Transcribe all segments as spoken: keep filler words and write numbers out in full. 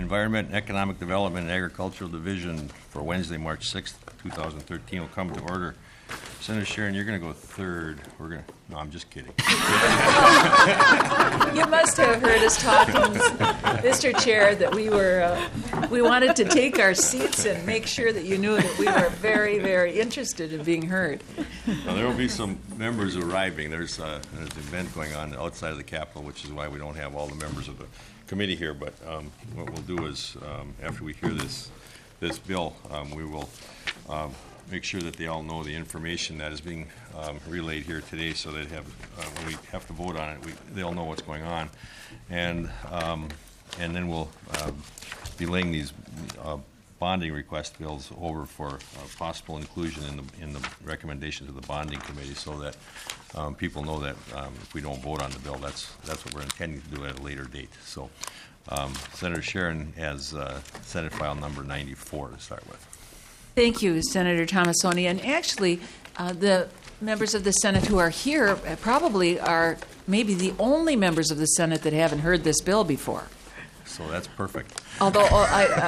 Environment and Economic Development and Agricultural Division for Wednesday, March sixth, two thousand thirteen will come to order. Senator Sharon, you're going to go third. We're going to, no, I'm just kidding. You must have heard us talking, Mister Chair, that we were, uh, we wanted to take our seats and make sure that you knew that we were very, very interested in being heard. Now, there will be some members arriving. There's, uh, there's an event going on outside of the Capitol, which is why we don't have all the members of the committee here. But um, what we'll do is, um, after we hear this, this bill, um, we will um, make sure that they all know the information that is being um, relayed here today, so they have, uh, when we have to vote on it, we, they'll know what's going on, and um, and then we'll uh, be laying these uh, bonding request bills over for uh, possible inclusion in the in the recommendations of the bonding committee, so that um, people know that um, if we don't vote on the bill, that's that's what we're intending to do at a later date. So, um, Senator Sharon has uh, Senate file number ninety-four to start with. Thank you, Senator Tomassoni. And actually, uh, the members of the Senate who are here probably are maybe the only members of the Senate that haven't heard this bill before. So that's perfect. Although, oh,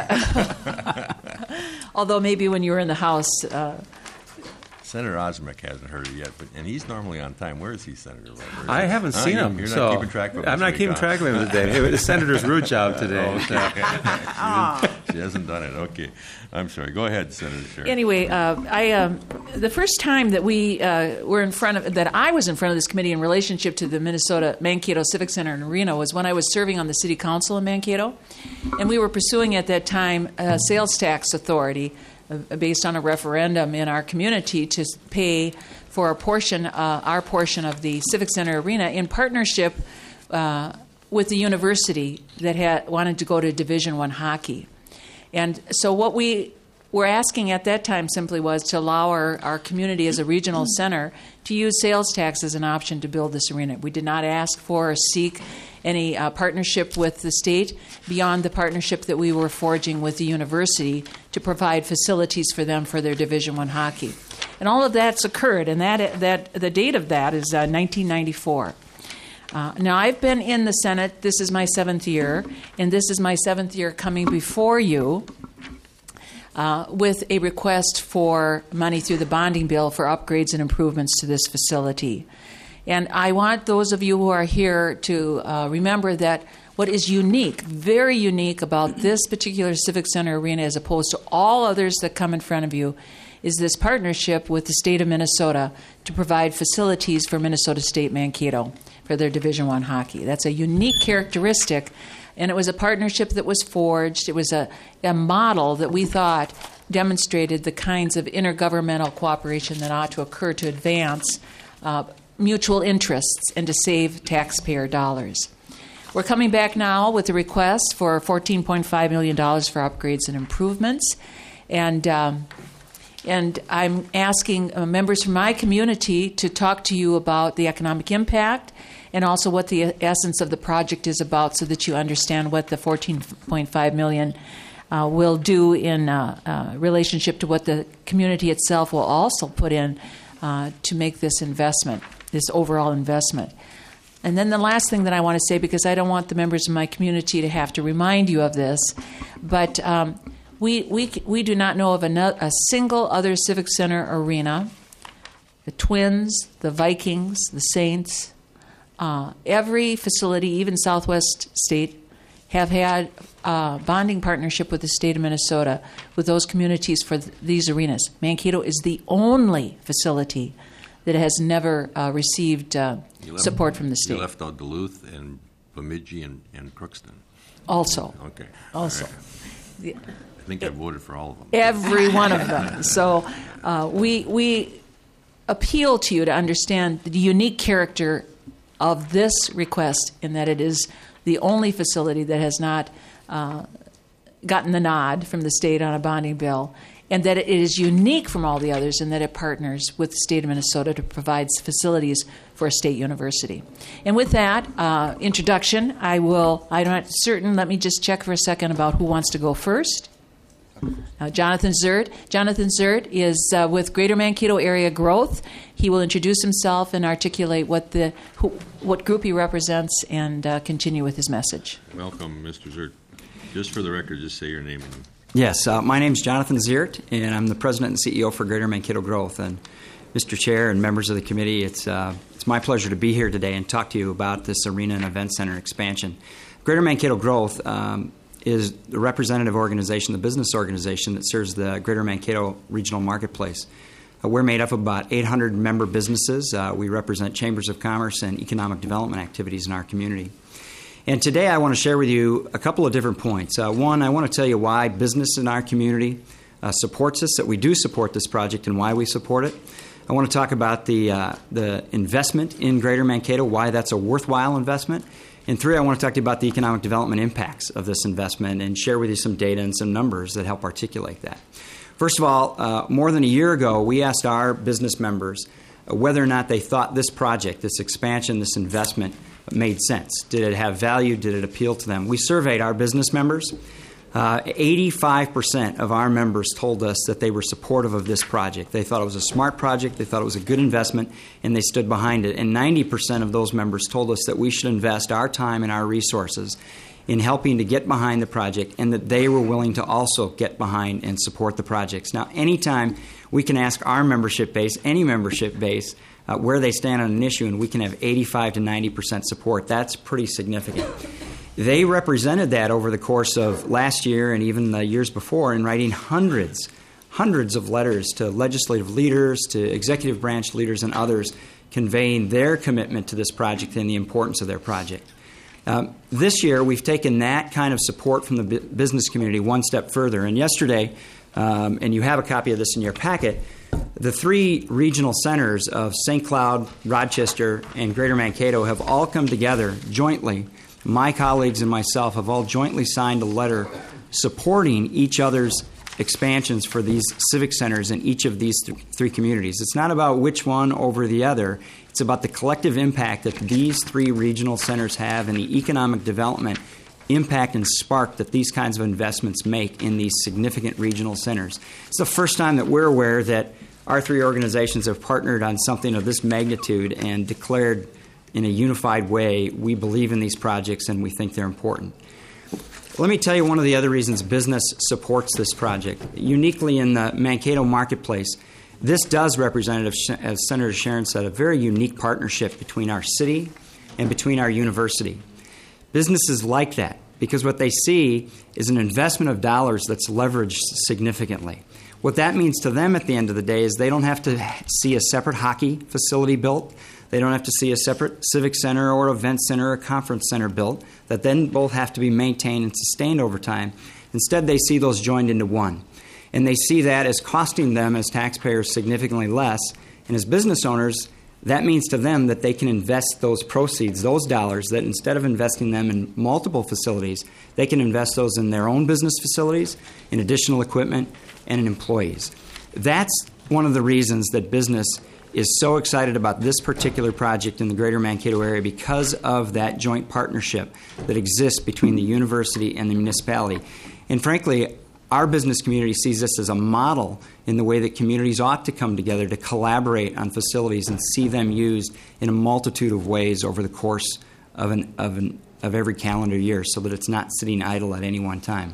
I, uh, although maybe when you were in the House. Uh, Senator Osmek hasn't heard it yet, but and he's normally on time. Where is he, Senator? Is I haven't huh? seen you, him. You're so not keeping track of him. I'm not week, keeping huh? track of him today. It was the senator's root job today. Oh, so. okay. she, she hasn't done it. Okay. I'm sorry. Go ahead, Senator Sharon. Anyway, uh, I um, the first time that we uh, were in front of that I was in front of this committee in relationship to the Minnesota Mankato Civic Center and Arena was when I was serving on the City Council in Mankato, and we were pursuing at that time a sales tax authority uh, based on a referendum in our community to pay for a portion, uh, our portion of the Civic Center Arena in partnership uh, with the university that had wanted to go to Division One hockey. And so what we were asking at that time simply was to allow our, our community as a regional center to use sales tax as an option to build this arena. We did not ask for or seek any uh, partnership with the state beyond the partnership that we were forging with the university to provide facilities for them for their Division One hockey. And all of that's occurred, and that that the date of that is uh, nineteen ninety-four. Uh, now, I've been in the Senate. This is my seventh year, and this is my seventh year coming before you uh, with a request for money through the bonding bill for upgrades and improvements to this facility. And I want those of you who are here to uh, remember that what is unique, very unique about this particular Civic Center Arena as opposed to all others that come in front of you is this partnership with the state of Minnesota to provide facilities for Minnesota State Mankato for their Division One hockey. That's a unique characteristic, and it was a partnership that was forged. It was a, a model that we thought demonstrated the kinds of intergovernmental cooperation that ought to occur to advance uh, mutual interests and to save taxpayer dollars. We're coming back now with a request for fourteen point five million dollars for upgrades and improvements, and um, And I'm asking uh, members from my community to talk to you about the economic impact and also what the essence of the project is about so that you understand what the fourteen point five million dollars uh, will do in uh, uh, relationship to what the community itself will also put in uh, to make this investment, this overall investment. And then the last thing that I want to say, because I don't want the members of my community to have to remind you of this, but um, We, we we do not know of a, a single other Civic Center arena. The Twins, the Vikings, the Saints, uh, every facility, even Southwest State, have had a bonding partnership with the state of Minnesota with those communities for th- these arenas. Mankato is the only facility that has never uh, received uh, left, support from the state. You left out Duluth and Bemidji and, and Crookston. Also. Okay. Also. Right. The, I think I voted for all of them. Every one of them. So uh, we we appeal to you to understand the unique character of this request in that it is the only facility that has not uh, gotten the nod from the state on a bonding bill, and that it is unique from all the others in that it partners with the state of Minnesota to provide facilities for a state university. And with that uh, introduction, I will, I'm not certain, let me just check for a second about who wants to go first. Uh, Jonathan Zert. Jonathan Zert is uh, with Greater Mankato Area Growth. He will introduce himself and articulate what the who, what group he represents and uh, continue with his message. Welcome, Mister Zert. Just for the record, just say your name. And Yes, uh, my name is Jonathan Ziert, and I'm the president and C E O for Greater Mankato Growth. And Mister Chair and members of the committee, it's uh, it's my pleasure to be here today and talk to you about this arena and event center expansion. Greater Mankato Growth um, is the representative organization, the business organization that serves the Greater Mankato Regional Marketplace. Uh, we're made up of about eight hundred member businesses. Uh, we represent chambers of commerce and economic development activities in our community. And today I want to share with you a couple of different points. Uh, one, I want to tell you why business in our community uh, supports us, that we do support this project and why we support it. I want to talk about the, uh, the investment in Greater Mankato, why that's a worthwhile investment. And three, I want to talk to you about the economic development impacts of this investment and share with you some data and some numbers that help articulate that. First of all, uh, more than a year ago, we asked our business members uh, whether or not they thought this project, this expansion, this investment made sense. Did it have value? Did it appeal to them? We surveyed our business members. Uh, eighty-five percent of our members told us that they were supportive of this project. They thought it was a smart project, they thought it was a good investment, and they stood behind it. And ninety percent of those members told us that we should invest our time and our resources in helping to get behind the project, and that they were willing to also get behind and support the projects. Now, anytime we can ask our membership base, any membership base, uh, where they stand on an issue, and we can have eighty-five to ninety percent support, that's pretty significant. They represented that over the course of last year and even the years before in writing hundreds, hundreds of letters to legislative leaders, to executive branch leaders, and others, conveying their commitment to this project and the importance of their project. Um, this year, we've taken that kind of support from the bu- business community one step further. And yesterday, um, and you have a copy of this in your packet, the three regional centers of Saint Cloud, Rochester, and Greater Mankato have all come together jointly. My colleagues and myself have all jointly signed a letter supporting each other's expansions for these civic centers in each of these th- three communities. It's not about which one over the other. It's about the collective impact that these three regional centers have and the economic development impact and spark that these kinds of investments make in these significant regional centers. It's the first time that we're aware that our three organizations have partnered on something of this magnitude and declared in a unified way, we believe in these projects and we think they're important. Let me tell you one of the other reasons business supports this project. Uniquely in the Mankato marketplace, this does represent, as Senator Sharon said, a very unique partnership between our city and between our university. Businesses like that because what they see is an investment of dollars that's leveraged significantly. What that means to them at the end of the day is they don't have to see a separate hockey facility built. They don't have to see a separate civic center or event center or conference center built that then both have to be maintained and sustained over time. Instead, they see those joined into one. And they see that as costing them as taxpayers significantly less. And as business owners, that means to them that they can invest those proceeds, those dollars, that instead of investing them in multiple facilities, they can invest those in their own business facilities, in additional equipment, and in employees. That's one of the reasons that business is so excited about this particular project in the Greater Mankato area because of that joint partnership that exists between the university and the municipality. And frankly, our business community sees this as a model in the way that communities ought to come together to collaborate on facilities and see them used in a multitude of ways over the course of, an, of, an, of every calendar year so that it's not sitting idle at any one time.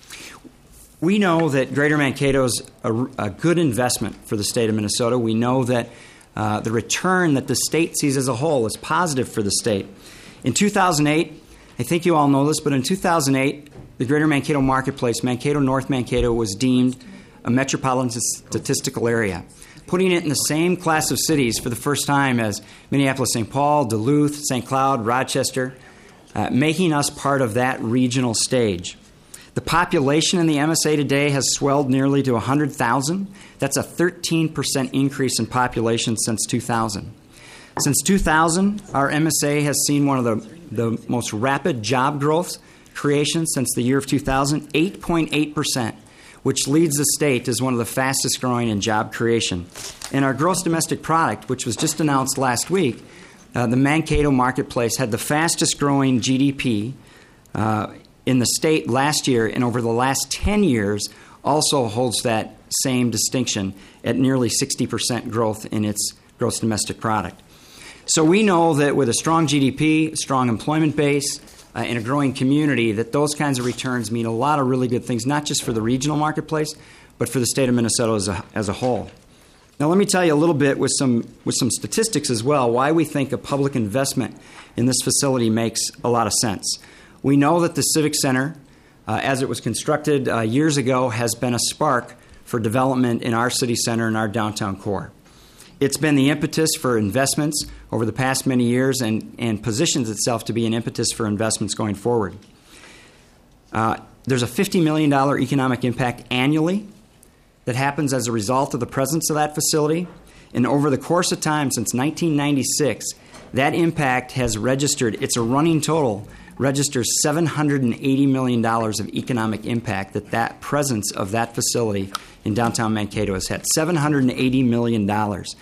We know that Greater Mankato is a, a good investment for the state of Minnesota. We know that uh, the return that the state sees as a whole is positive for the state. In two thousand eight, I think you all know this, but in two thousand eight, the Greater Mankato Marketplace, Mankato, North Mankato, was deemed a metropolitan statistical area, putting it in the same class of cities for the first time as Minneapolis-Saint Paul, Duluth, Saint Cloud, Rochester, uh, making us part of that regional stage. The population in the M S A today has swelled nearly to one hundred thousand. That's a thirteen percent increase in population since two thousand. Since two thousand, our M S A has seen one of the, the most rapid job growth creation since the year of two thousand, eight point eight percent, which leads the state as one of the fastest growing in job creation. And our gross domestic product, which was just announced last week, uh, the Mankato Marketplace had the fastest growing G D P uh, in the state last year, and over the last ten years also holds that same distinction at nearly sixty percent growth in its gross domestic product. So we know that with a strong G D P, a strong employment base, uh, in a growing community, that those kinds of returns mean a lot of really good things, not just for the regional marketplace, but for the state of Minnesota as a, as a whole. Now, let me tell you a little bit with some with some statistics as well why we think a public investment in this facility makes a lot of sense. We know that the Civic Center, uh, as it was constructed uh, years ago, has been a spark for development in our city center and our downtown core. It's been the impetus for investments over the past many years and, and positions itself to be an impetus for investments going forward. Uh, there's a fifty million dollars economic impact annually that happens as a result of the presence of that facility. And over the course of time, since nineteen ninety-six, that impact has registered, it's a running total, registers seven hundred eighty million dollars of economic impact that that presence of that facility in downtown Mankato has had. seven hundred eighty million dollars.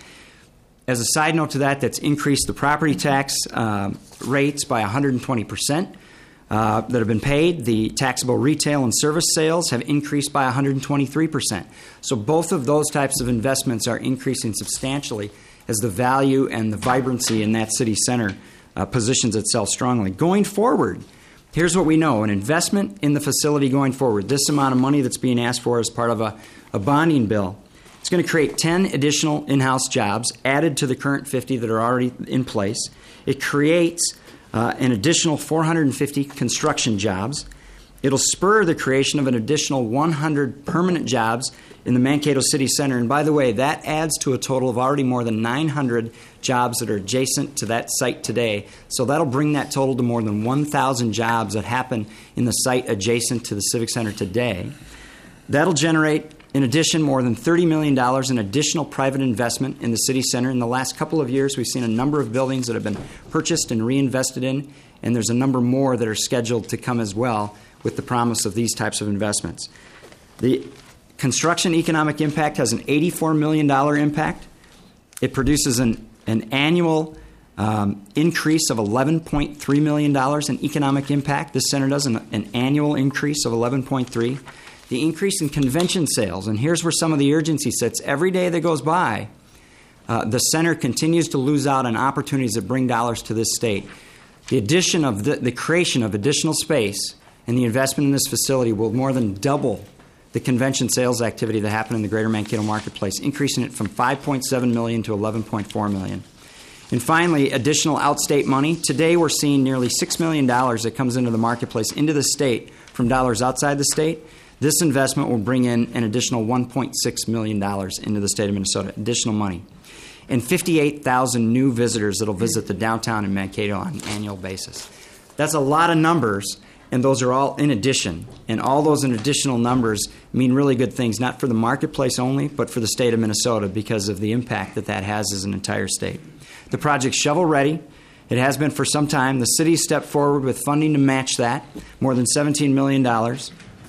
As a side note to that, that's increased the property tax uh, rates by one hundred twenty percent. Uh, that have been paid. The taxable retail and service sales have increased by one hundred twenty-three percent. So both of those types of investments are increasing substantially as the value and the vibrancy in that city center uh, positions itself strongly. Going forward, here's what we know. An investment in the facility going forward, this amount of money that's being asked for as part of a, a bonding bill, it's going to create ten additional in-house jobs added to the current fifty that are already in place. It creates Uh, an additional four hundred fifty construction jobs. It'll spur the creation of an additional one hundred permanent jobs in the Mankato City Center. And by the way, that adds to a total of already more than nine hundred jobs that are adjacent to that site today. So that'll bring that total to more than one thousand jobs that happen in the site adjacent to the Civic Center today. That'll generate, in addition, more than thirty million dollars in additional private investment in the city center. In the last couple of years, we've seen a number of buildings that have been purchased and reinvested in, and there's a number more that are scheduled to come as well with the promise of these types of investments. The construction economic impact has an eighty-four million dollars impact. It produces an, an annual um, increase of eleven point three million dollars in economic impact. This center does an, an annual increase of eleven point three. The increase in convention sales, and here's where some of the urgency sits. Every day that goes by, uh, the center continues to lose out on opportunities that bring dollars to this state. The addition of the, the creation of additional space and the investment in this facility will more than double the convention sales activity that happened in the greater Mankato marketplace, increasing it from five point seven million dollars to eleven point four million dollars. And finally, additional outstate money. Today we're seeing nearly six million dollars that comes into the marketplace, into the state, from dollars outside the state. This investment will bring in an additional one point six million dollars into the state of Minnesota, additional money. And fifty-eight thousand new visitors that will visit the downtown in Mankato on an annual basis. That's a lot of numbers, and those are all in addition. And all those additional numbers mean really good things, not for the marketplace only, but for the state of Minnesota because of the impact that that has as an entire state. The project's shovel-ready. It has been for some time. The city stepped forward with funding to match that, more than seventeen million dollars.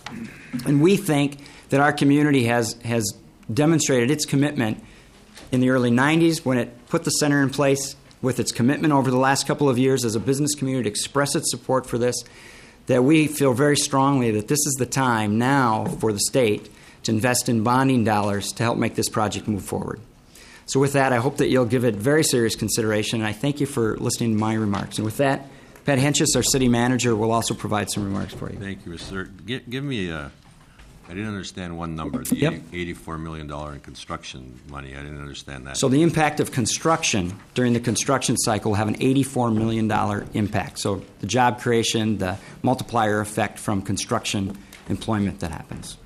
And we think that our community has, has demonstrated its commitment in the early nineties when it put the center in place, with its commitment over the last couple of years as a business community to express its support for this, that we feel very strongly that this is the time now for the state to invest in bonding dollars to help make this project move forward. So with that, I hope that you'll give it very serious consideration, and I thank you for listening to my remarks. And with that, Pat Hentges, our city manager, will also provide some remarks for you. Thank you, Mister Give, give me a, I didn't understand one number, the Yep. eighty-four million dollars in construction money. I didn't understand that. So the impact of construction during the construction cycle will have an eighty-four million dollars impact. So the job creation, the multiplier effect from construction employment that happens.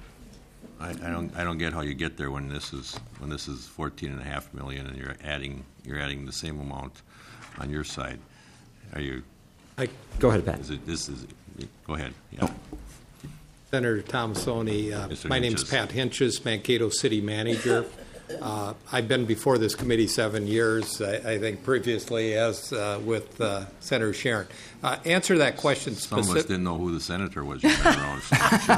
I, I don't I don't get how you get there when this is when this is fourteen and a half million and you're adding you're adding the same amount on your side. Are you I, go ahead, Pat. is it this is go ahead. Yeah. Senator Thomasoni, uh, Mister my name is Hentges. Pat Hentges, Mankato City Manager. Uh, I've been before this committee seven years, I, I think previously as uh, with uh, Senator Sharon. Uh, answer that question Some of us specifically. didn't know who the senator was. You've been around so much.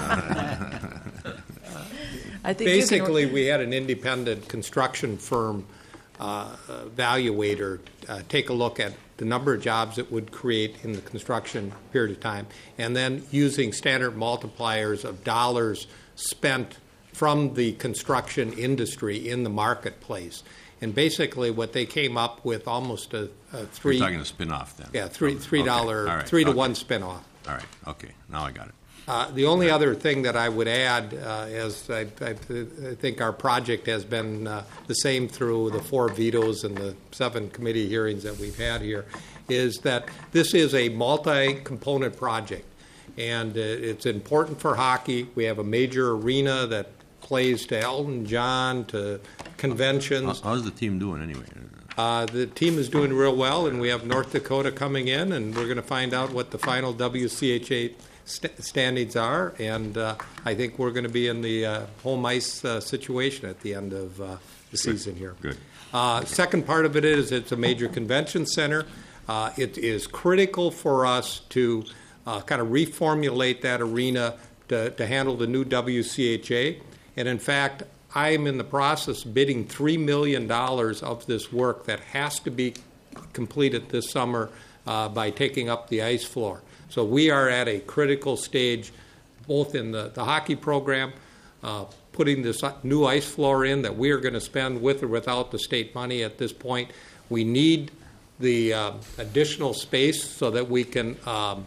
I think you can- Basically, we had an independent construction firm uh, evaluator uh, take a look at the number of jobs it would create in the construction period of time, and then using standard multipliers of dollars spent from the construction industry in the marketplace. And basically, what they came up with almost a, a three. You're talking a spin-off then. Yeah, three three Okay. dollar All right. three to Okay. one spinoff. All right, okay, now I got it. Uh, The only other thing that I would add, uh, is I I I think our project has been uh, the same through the four vetoes and the seven committee hearings that we've had here, is that this is a multi-component project. And uh, it's important for hockey. We have a major arena that plays to Elton John, to How- conventions. How's the team doing anyway? Uh, the team is doing real well, and we have North Dakota coming in, and we're going to find out what the final W C H A st- standings are. And uh, I think we're going to be in the uh, home ice uh, situation at the end of uh, the season here. Good. Uh, second part of it is it's a major convention center. Uh, it is critical for us to uh, kind of reformulate that arena to, to handle the new W C H A. And in fact, I am in the process of bidding three million dollars of this work that has to be completed this summer uh, by taking up the ice floor. So we are at a critical stage, both in the, the hockey program, uh, putting this new ice floor in that we are going to spend with or without the state money at this point. We need the uh, additional space so that we can um,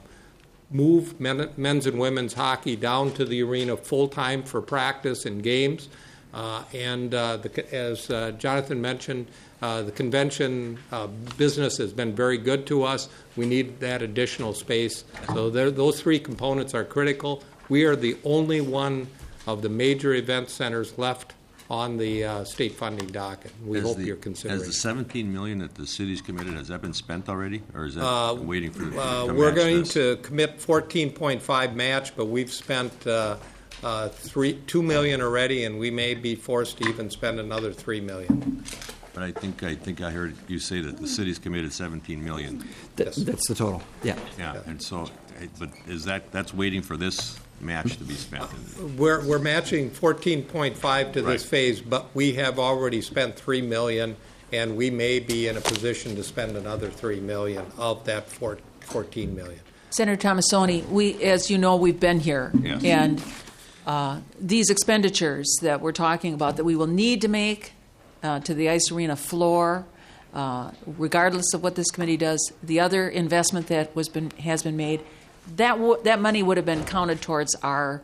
move men, men's and women's hockey down to the arena full-time for practice and games. Uh, and uh, the, as uh, Jonathan mentioned, uh, the convention uh, business has been very good to us. We need that additional space. So there, those three components are critical. We are the only one of the major event centers left on the uh, state funding docket. We Has hope the- you're considering. Has the seventeen million dollars that the city's committed, has that been spent already, or is that Uh, waiting for the Uh, to We're match going this? to commit fourteen point five match, but we've spent uh, uh, three, two million already, and we may be forced to even spend another three million. But I think, I think I heard you say that the city's committed seventeen million dollars. Th- Yes. That's the total. Yeah. Yeah, and so, eh, but is that, that's waiting for this match to be spent? We're, we're matching fourteen point five to this Right. phase, but we have already spent three million, and we may be in a position to spend another three million of that four, fourteen million. Senator Tomassoni, we, as you know, we've been here. Yes. And uh, these expenditures that we're talking about that we will need to make uh, to the ice arena floor, uh, regardless of what this committee does, the other investment that was been, has been made, that, w- that money would have been counted towards our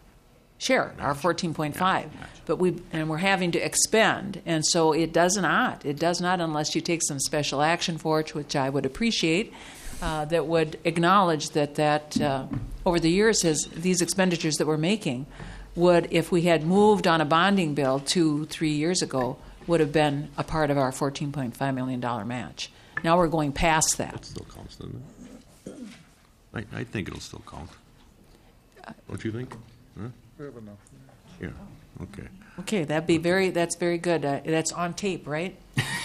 share, our fourteen point five. But we, and we're having to expend, and so it does not. It does not unless you take some special action for it, which I would appreciate, uh, that would acknowledge that that uh, over the years, has, these expenditures that we're making would, if we had moved on a bonding bill two, three years ago, would have been a part of our fourteen point five million dollars match. Now we're going past that. It still counts, doesn't it? I, I think it'll still count. Don't you think? Huh? We have enough. Yeah, okay. Okay, that'd be very. That's very good. Uh, that's on tape, right?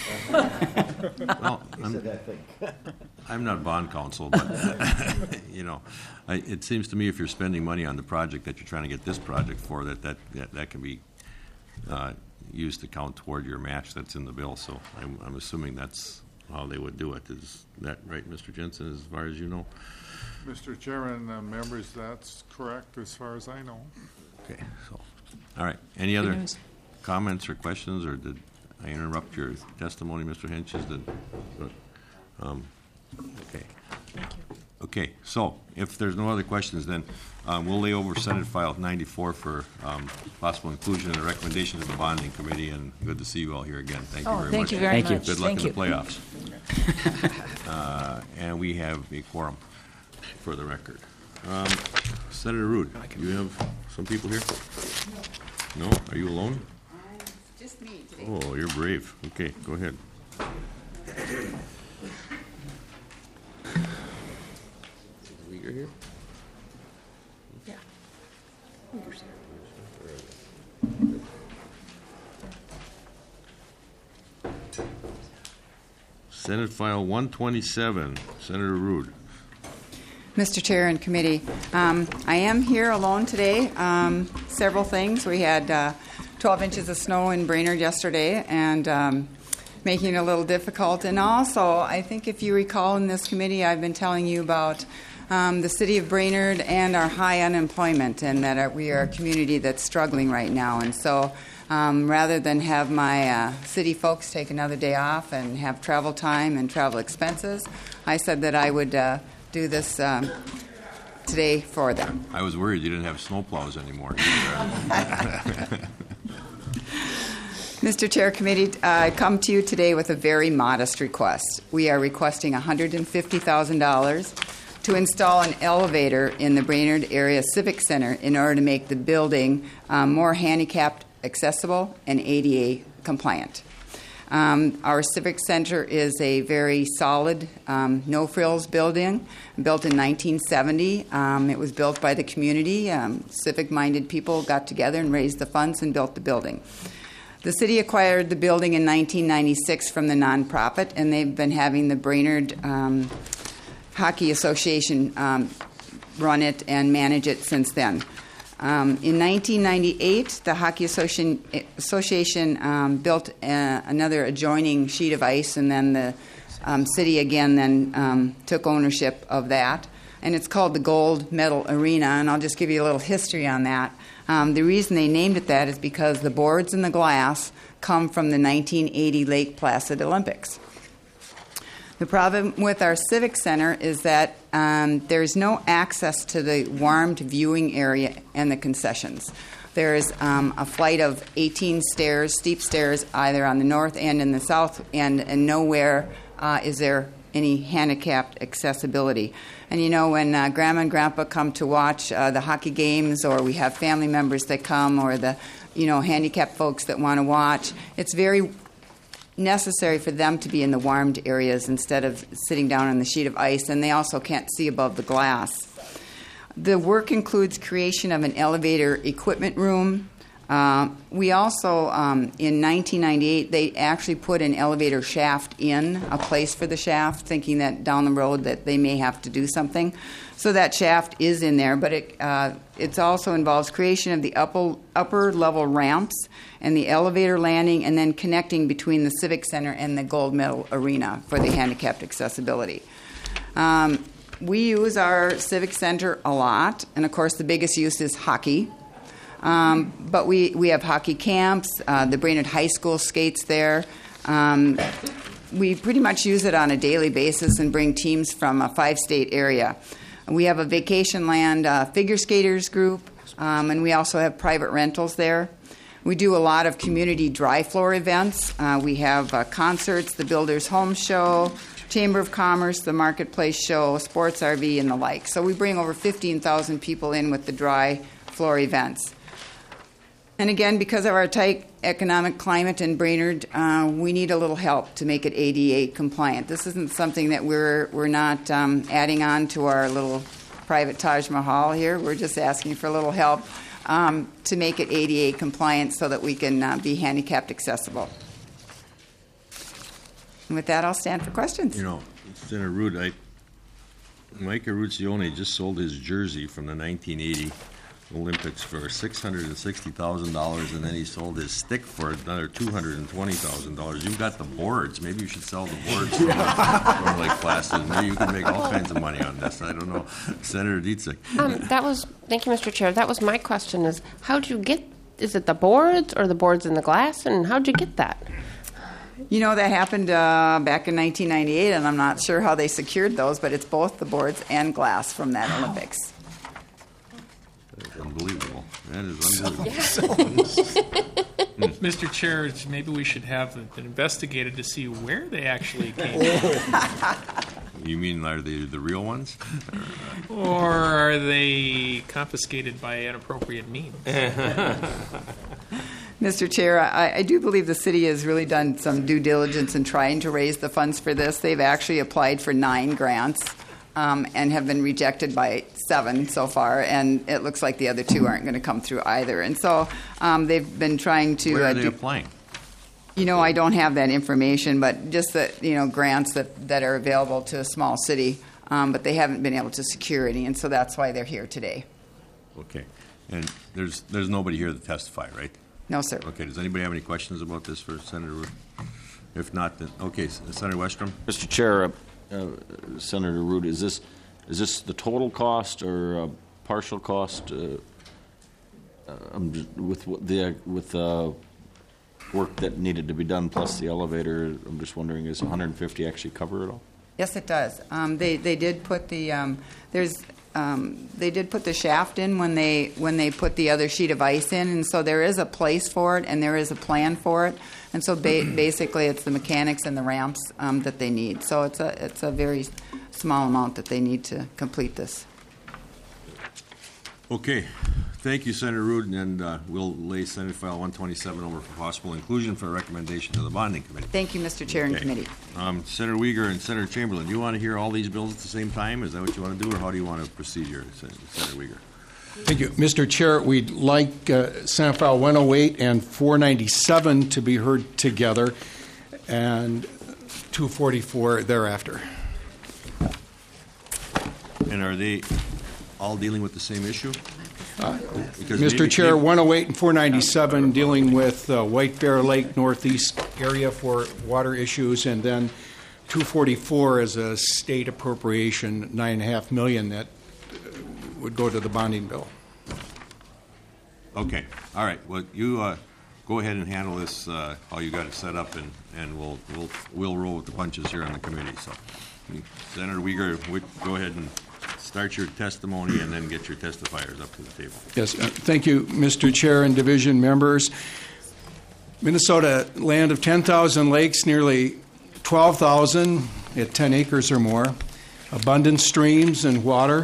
Well, I'm, I'm not bond counsel, but, you know, I, it seems to me if you're spending money on the project that you're trying to get this project for, that that, that, that can be uh, used to count toward your match that's in the bill. So I'm, I'm assuming that's how they would do it. Is that right, Mister Jensen, as far as you know? Mister Chairman, uh, members, that's correct as far as I know. Okay, so, all right. Any other news. comments or questions, or did I interrupt your testimony, Mister Henches? Did, um, okay. Okay, so if there's no other questions, then um, we'll lay over Senate File ninety-four for um, possible inclusion in the recommendation of the bonding committee, and good to see you all here again. Thank you Oh, very thank much. you very Thank you. much. Good luck Thank in you. the playoffs. uh, and we have a quorum for the record. Um, Senator Rude, you have some people here? No? Are you alone? Just me today. Oh, you're brave. Okay, go ahead. Uyghur here? Yeah. Senate File one twenty-seven, Senator Rude. Mister Chair and Committee, um, I am here alone today. Um, several things. We had uh, twelve inches of snow in Brainerd yesterday, and um, making it a little difficult. And also, I think if you recall in this committee, I've been telling you about um, the city of Brainerd and our high unemployment, and that our, we are a community that's struggling right now. And so, um, rather than have my uh, city folks take another day off and have travel time and travel expenses, I said that I would uh, do this um, today for them. I was worried you didn't have snowplows anymore. Mister Chair, Committee, uh, I come to you today with a very modest request. We are requesting one hundred fifty thousand dollars to install an elevator in the Brainerd Area Civic Center in order to make the building um, more handicapped accessible and A D A compliant. Um, our Civic Center is a very solid, um, no-frills building, built in nineteen seventy. Um, it was built by the community. Um, civic-minded people got together and raised the funds and built the building. The city acquired the building in nineteen ninety-six from the nonprofit, and they've been having the Brainerd um, Hockey Association um, run it and manage it since then. Um, in nineteen ninety-eight, the Hockey Association, Association um, built a, another adjoining sheet of ice, and then the um, city again then um, took ownership of that. And it's called the Gold Medal Arena, and I'll just give you a little history on that. Um, the reason they named it that is because the boards and the glass come from the nineteen eighty Lake Placid Olympics. The problem with our Civic Center is that um, there's no access to the warmed viewing area and the concessions. There is um, a flight of eighteen stairs, steep stairs, either on the north end and the south end, and nowhere uh, is there any handicapped accessibility. And you know, when uh, Grandma and Grandpa come to watch uh, the hockey games, or we have family members that come, or the, you know, handicapped folks that want to watch, it's very necessary for them to be in the warmed areas instead of sitting down on the sheet of ice, and they also can't see above the glass. The work includes creation of an elevator equipment room. Uh, we also, um, in nineteen ninety-eight, they actually put an elevator shaft in, a place for the shaft, thinking that down the road that they may have to do something. So that shaft is in there, but it uh, it also involves creation of the upper, upper level ramps and the elevator landing, and then connecting between the Civic Center and the Gold Medal Arena for the handicapped accessibility. Um, we use our Civic Center a lot, and of course the biggest use is hockey. Um, but we, we have hockey camps. Uh, the Brainerd High School skates there. Um, we pretty much use it on a daily basis and bring teams from a five-state area. We have a Vacation Land uh, figure skaters group, um, and we also have private rentals there. We do a lot of community dry floor events. Uh, we have uh, concerts, the Builders Home Show, Chamber of Commerce, the Marketplace Show, Sports R V, and the like. So we bring over fifteen thousand people in with the dry floor events. And again, because of our tight economic climate in Brainerd, uh, we need a little help to make it A D A compliant. This isn't something that we're we're not um, adding on to our little private Taj Mahal here. We're just asking for a little help um, to make it A D A compliant so that we can uh, be handicapped accessible. And with that, I'll stand for questions. You know, Senator Root, I, Mike Aruzione just sold his jersey from the nineteen eighty Olympics for six hundred sixty thousand dollars, and then he sold his stick for another two hundred twenty thousand dollars. You've got the boards. Maybe you should sell the boards from, from Lake Placid. Maybe you can make all kinds of money on this. I don't know. Senator Dietzig. Um, that was, thank you, Mister Chair. That was my question is, how'd you get, is it the boards or the boards in the glass, and how'd you get that? You know, that happened uh, back in nineteen ninety-eight, and I'm not sure how they secured those, but it's both the boards and glass from that Olympics. Unbelievable. That is unbelievable. Mister Chair, maybe we should have it investigated to see where they actually came from. You mean are they the real ones? Or are they confiscated by inappropriate means? Mister Chair, I, I do believe the city has really done some due diligence in trying to raise the funds for this. They've actually applied for nine grants um, and have been rejected by seven so far, and it looks like the other two aren't going to come through either. And so um, they've been trying to... Where are uh, they do, applying? You know, I don't have that information, but just that, you know, grants that, that are available to a small city, um, but they haven't been able to secure any, and so that's why they're here today. Okay. And there's there's nobody here to testify, right? No, sir. Okay. Does anybody have any questions about this for Senator Root? If not, then, okay, Senator Westrom? Mister Chair, uh, uh, Senator Root, is this is this the total cost or uh, partial cost? Uh, uh, I'm just, with what the uh, with uh, work that needed to be done plus the elevator, I'm just wondering, is one hundred fifty actually cover it all? Yes, it does. Um, they they did put the um, there's um, they did put the shaft in when they when they put the other sheet of ice in, and so there is a place for it and there is a plan for it. And so ba- basically, it's the mechanics and the ramps um, that they need. So it's a it's a very small amount that they need to complete this. Okay. Thank you, Senator Rudin, and uh, we'll lay Senate File one twenty-seven over for possible inclusion for a recommendation to the Bonding Committee. Thank you, Mister Chair and Okay. Committee. Um, Senator Uyghur and Senator Chamberlain, you want to hear all these bills at the same time? Is that what you want to do, or how do you want to proceed here, Sen- Senator Uyghur? Thank you. Mister Chair, we'd like uh, Senate File one oh eight and four ninety-seven to be heard together, and two forty-four thereafter. And are they all dealing with the same issue? Because Mister maybe- Chair, maybe- one oh eight and four ninety-seven dealing with uh, White Bear Lake Northeast area for water issues, and then two forty-four is a state appropriation, nine and a half million that uh, would go to the bonding bill. Okay, all right. Well, you uh, go ahead and handle this, uh, how you got it set up, and, and we'll, we'll, we'll roll with the punches here on the committee. So, Senator Uyghur, we- go ahead and start your testimony and then get your testifiers up to the table. Yes, uh, thank you, Mister Chair and division members. Minnesota, land of ten thousand lakes, nearly twelve thousand at ten acres or more, abundant streams and water,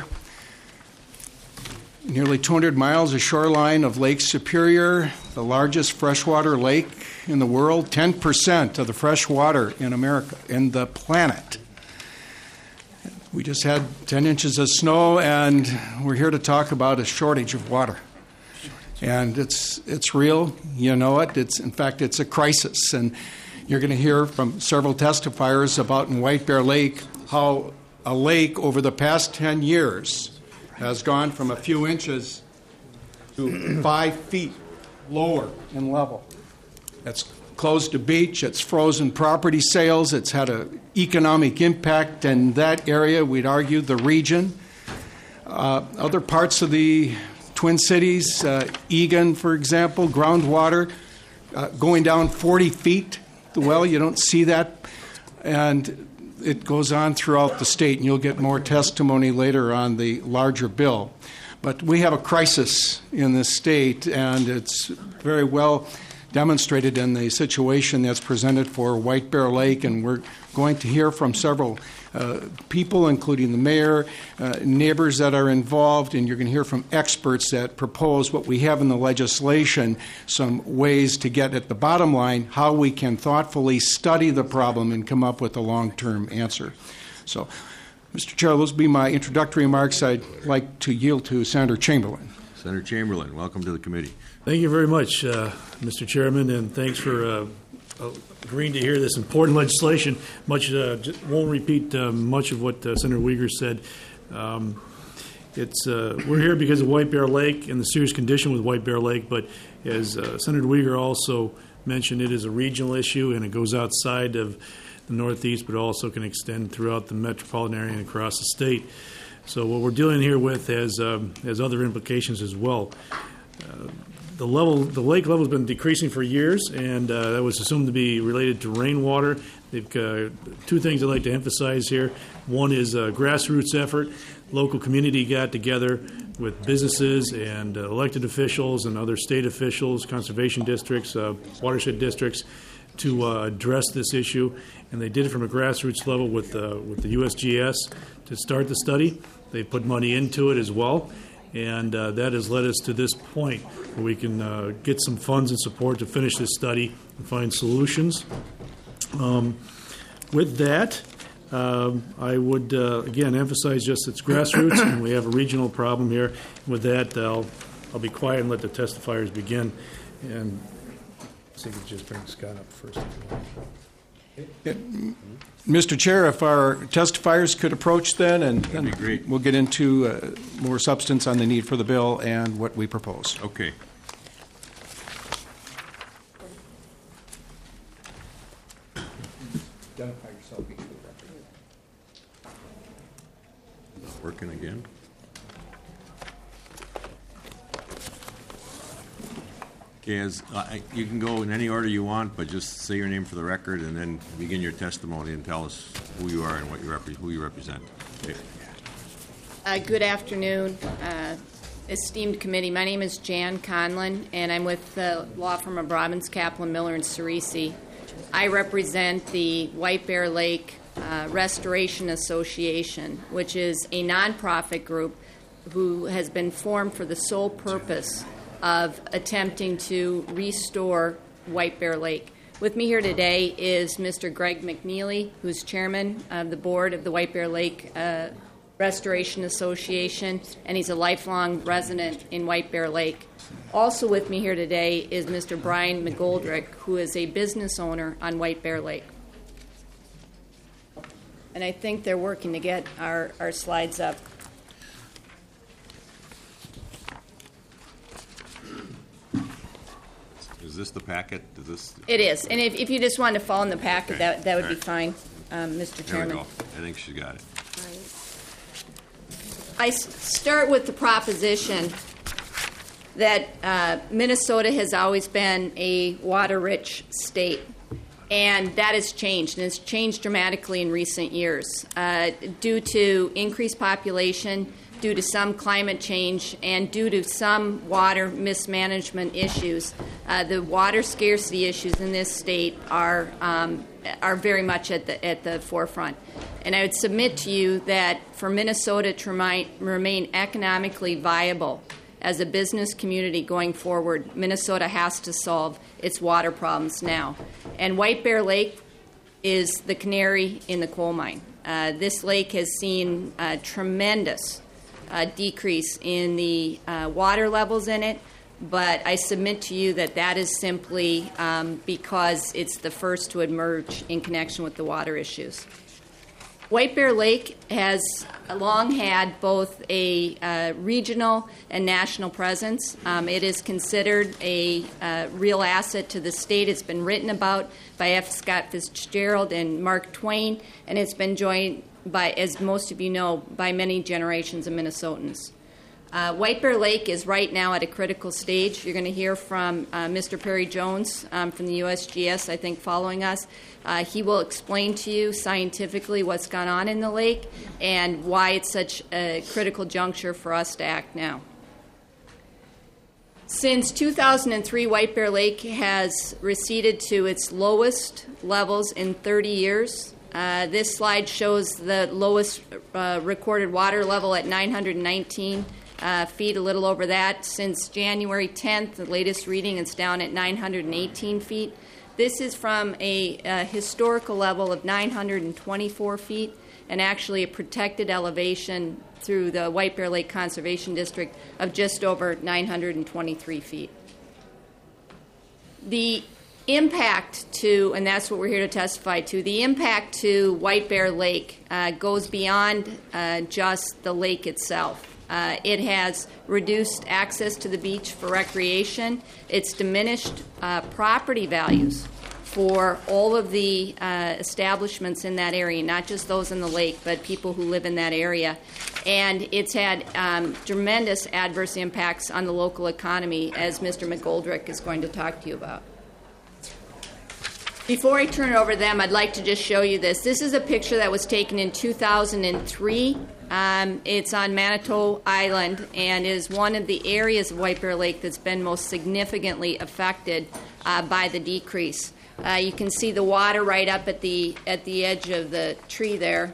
nearly two hundred miles of shoreline of Lake Superior, the largest freshwater lake in the world, ten percent of the fresh water in America, in the planet. We just had ten inches of snow, and we're here to talk about a shortage of water. And it's it's real, you know it. It's in fact it's a crisis, and you're going to hear from several testifiers about in White Bear Lake how a lake over the past ten years has gone from a few inches to five feet lower in level. That's closed a beach, it's frozen property sales, it's had an economic impact in that area, we'd argue the region. Uh, other parts of the Twin Cities, uh, Egan, for example, groundwater uh, going down forty feet. Well, you don't see that. And it goes on throughout the state, and you'll get more testimony later on the larger bill. But we have a crisis in this state, and it's very well demonstrated in the situation that's presented for White Bear Lake, and we're going to hear from several uh, people, including the mayor, uh, neighbors that are involved, and you're going to hear from experts that propose what we have in the legislation, some ways to get at the bottom line, how we can thoughtfully study the problem and come up with a long-term answer. So, Mister Chair, those would be my introductory remarks. I'd like to yield to Senator Chamberlain. Senator Chamberlain, welcome to the committee. Thank you very much, uh, Mister Chairman, and thanks for uh, uh, agreeing to hear this important legislation. Much uh, j- won't repeat uh, much of what uh, Senator Uyghur said. Um, it's uh, we're here because of White Bear Lake and the serious condition with White Bear Lake. But as uh, Senator Uyghur also mentioned, it is a regional issue, and it goes outside of the Northeast, but also can extend throughout the metropolitan area and across the state. So what we're dealing here with has um, has other implications as well. Uh, The level, the lake level has been decreasing for years, and uh, that was assumed to be related to rainwater. They've got two things I'd like to emphasize here. One is a grassroots effort. Local community got together with businesses and uh, elected officials and other state officials, conservation districts, uh, watershed districts, to uh, address this issue. And they did it from a grassroots level with uh, with the U S G S to start the study. They put money into it as well. And uh, that has led us to this point where we can uh, get some funds and support to finish this study and find solutions. Um, with that, um, I would, uh, again, emphasize just it's grassroots and we have a regional problem here. With that, I'll, I'll be quiet and let the testifiers begin. And see if we could just bring Scott up first. Mister Chair, if our testifiers could approach then, and That'd be great. we'll get into uh, more substance on the need for the bill and what we propose. Okay. Identify yourself each for the record. Working again? Okay, as, uh, I- you can go in any order you want, but just say your name for the record and then begin your testimony and tell us who you are and what you repre- who you represent. Okay. Uh, good afternoon, uh, esteemed committee. My name is Jan Conlon, and I'm with the law firm of Robbins, Kaplan, Miller, and Cerisi. I represent the White Bear Lake uh, Restoration Association, which is a nonprofit group who has been formed for the sole purpose of attempting to restore White Bear Lake. With me here today is Mister Greg McNeely, who's chairman of the board of the White Bear Lake uh, Restoration Association, and he's a lifelong resident in White Bear Lake. Also with me here today is Mister Brian McGoldrick, who is a business owner on White Bear Lake. And I think they're working to get our, our slides up. Is this the packet? Is this? It is. And if, if you just wanted to follow in the packet, that, that would be fine, um, Mister There we Chairman. go. I think she got it. I s- start with the proposition that uh, Minnesota has always been a water-rich state, and that has changed, and it's changed dramatically in recent years uh, due to increased population, due to some climate change, and due to some water mismanagement issues. Uh, the water scarcity issues in this state are um, are very much at the at the forefront. And I would submit to you that for Minnesota to remain, remain economically viable as a business community going forward, Minnesota has to solve its water problems now. And White Bear Lake is the canary in the coal mine. Uh, this lake has seen a tremendous uh, decrease in the uh, water levels in it, but I submit to you that that is simply um, because it's the first to emerge in connection with the water issues. White Bear Lake has long had both a uh, regional and national presence. Um, it is considered a uh, real asset to the state. It's been written about by F. Scott Fitzgerald and Mark Twain, and it's been joined by, as most of you know, by many generations of Minnesotans. Uh, White Bear Lake is right now at a critical stage. You're going to hear from uh, Mister Perry Jones um, from the U S G S, I think, following us. Uh, he will explain to you scientifically what's gone on in the lake and why it's such a critical juncture for us to act now. Since two thousand three, White Bear Lake has receded to its lowest levels in thirty years. Uh, this slide shows the lowest uh, recorded water level at nine hundred nineteen Uh, feet, a little over that. Since January tenth, the latest reading, it's down at nine hundred eighteen feet. This is from a, a historical level of nine hundred twenty-four feet, and actually a protected elevation through the White Bear Lake Conservation District of just over nine hundred twenty-three feet. The impact to, and that's what we're here to testify to, the impact to White Bear Lake uh, goes beyond uh, just the lake itself. Uh, it has reduced access to the beach for recreation. It's diminished uh, property values for all of the uh, establishments in that area, not just those in the lake, but people who live in that area. And it's had um, tremendous adverse impacts on the local economy, as Mister McGoldrick is going to talk to you about. Before I turn it over to them, I'd like to just show you this. This is a picture that was taken in two thousand three. Um, it's on Manitou Island and is one of the areas of White Bear Lake that's been most significantly affected uh, by the decrease. Uh, you can see the water right up at the at the edge of the tree there.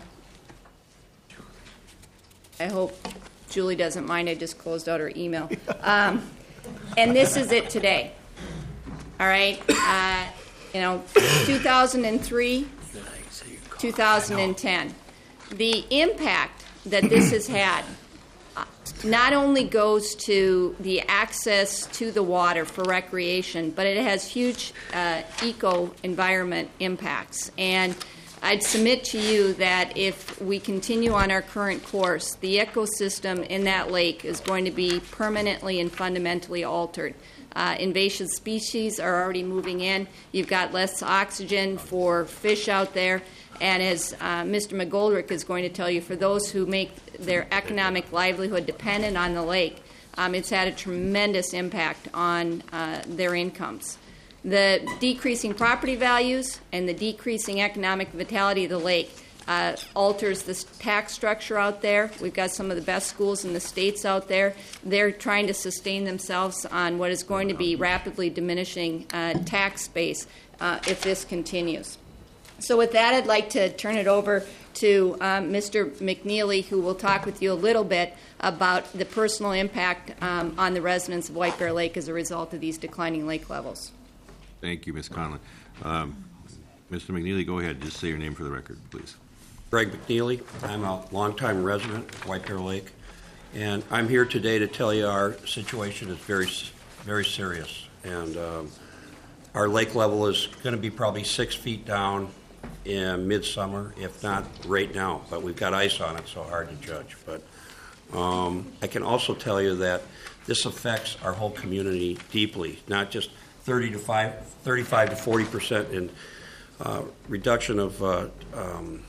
I hope Julie doesn't mind. I just closed out her email. Um, and this is it today. All right. Uh, you know, two thousand three, two thousand ten. The impact that this has had not only goes to the access to the water for recreation, but it has huge uh, eco-environment impacts. And I'd submit to you that if we continue on our current course, the ecosystem in that lake is going to be permanently and fundamentally altered. Uh, invasive species are already moving in. You've got less oxygen for fish out there. And as uh, Mister McGoldrick is going to tell you, for those who make their economic livelihood dependent on the lake, um, it's had a tremendous impact on uh, their incomes. The decreasing property values and the decreasing economic vitality of the lake uh, alters the tax structure out there. We've got some of the best schools in the states out there. They're trying to sustain themselves on what is going to be rapidly diminishing uh, tax base uh, if this continues. So with that, I'd like to turn it over to um, Mister McNeely, who will talk with you a little bit about the personal impact um, on the residents of White Bear Lake as a result of these declining lake levels. Thank you, Miz Conlon. Um, Mister McNeely, go ahead. Just say your name for the record, please. Greg McNeely. I'm a longtime resident of White Bear Lake, and I'm here today to tell you our situation is very, very serious. And um, our lake level is going to be probably six feet down in midsummer, if not right now. But we've got ice on it, so hard to judge. But um, I can also tell you that this affects our whole community deeply, not just thirty to five, thirty-five to forty percent in uh, reduction of uh, um,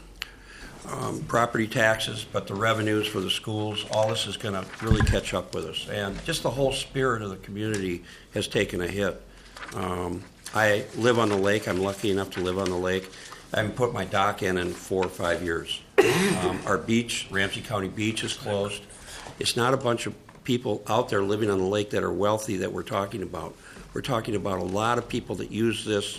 um, property taxes, but the revenues for the schools. All this is going to really catch up with us, and just the whole spirit of the community has taken a hit. Um, I live on the lake. I'm lucky enough to live on the lake. I haven't put my dock in in four or five years. Um, our beach, Ramsey County Beach, is closed. It's not a bunch of people out there living on the lake that are wealthy that we're talking about. We're talking about a lot of people that use this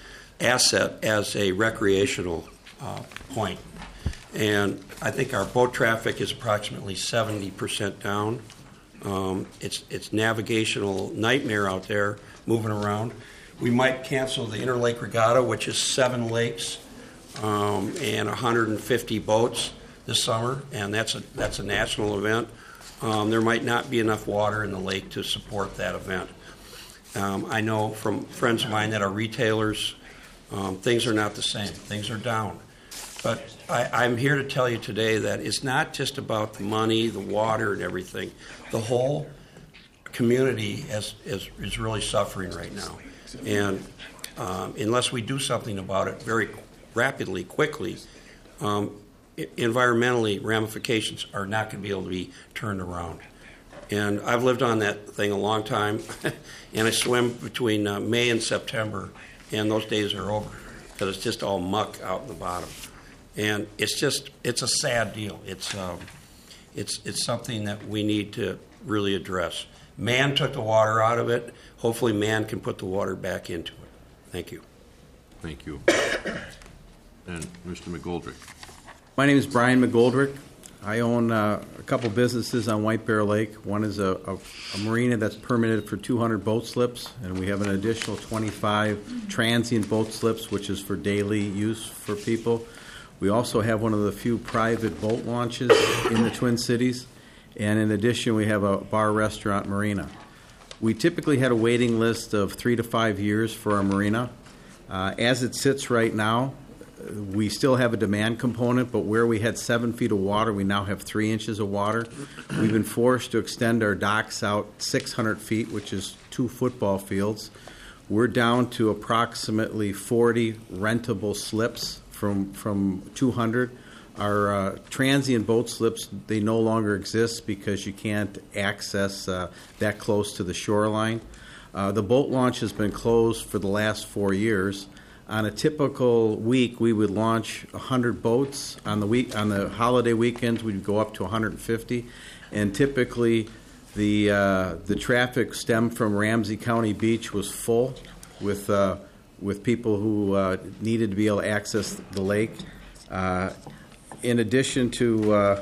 asset as a recreational uh, point. And I think our boat traffic is approximately seventy percent down. Um, it's it's navigational nightmare out there, moving around. We might cancel the Interlake Regatta, which is seven lakes um, and one hundred fifty boats this summer, and that's a that's a national event. Um, there might not be enough water in the lake to support that event. Um, I know from friends of mine that are retailers, um, things are not the same. Things are down. But I, I'm here to tell you today that it's not just about the money, the water, and everything. The whole community has, is, is really suffering right now. And um, unless we do something about it very rapidly, quickly, um, environmentally, ramifications are not going to be able to be turned around. And I've lived on that thing a long time, and I swim between uh, May and September, and those days are over because it's just all muck out in the bottom. And it's just, it's a sad deal. It's, um, it's, it's something that we need to really address. Man took the water out of it. Hopefully man can put the water back into it. Thank you. Thank you. And Mister McGoldrick. My name is Brian McGoldrick. I own uh, a couple businesses on White Bear Lake. One is a, a, a marina that's permitted for two hundred boat slips, and we have an additional twenty-five transient boat slips, which is for daily use for people. We also have one of the few private boat launches in the Twin Cities, and in addition, we have a bar restaurant marina. We typically had a waiting list of three to five years for our marina. Uh, as it sits right now, we still have a demand component, but where we had seven feet of water, we now have three inches of water. We've been forced to extend our docks out six hundred feet, which is two football fields. We're down to approximately forty rentable slips from, from two hundred. Our uh, transient boat slips, they no longer exist because you can't access uh, that close to the shoreline. Uh, the boat launch has been closed for the last four years. On a typical week, we would launch one hundred boats. On the week, on the holiday weekends, we'd go up to one hundred fifty. And typically, the uh, the traffic stemmed from Ramsey County Beach was full with uh, with people who uh, needed to be able to access the lake. Uh, in addition to uh,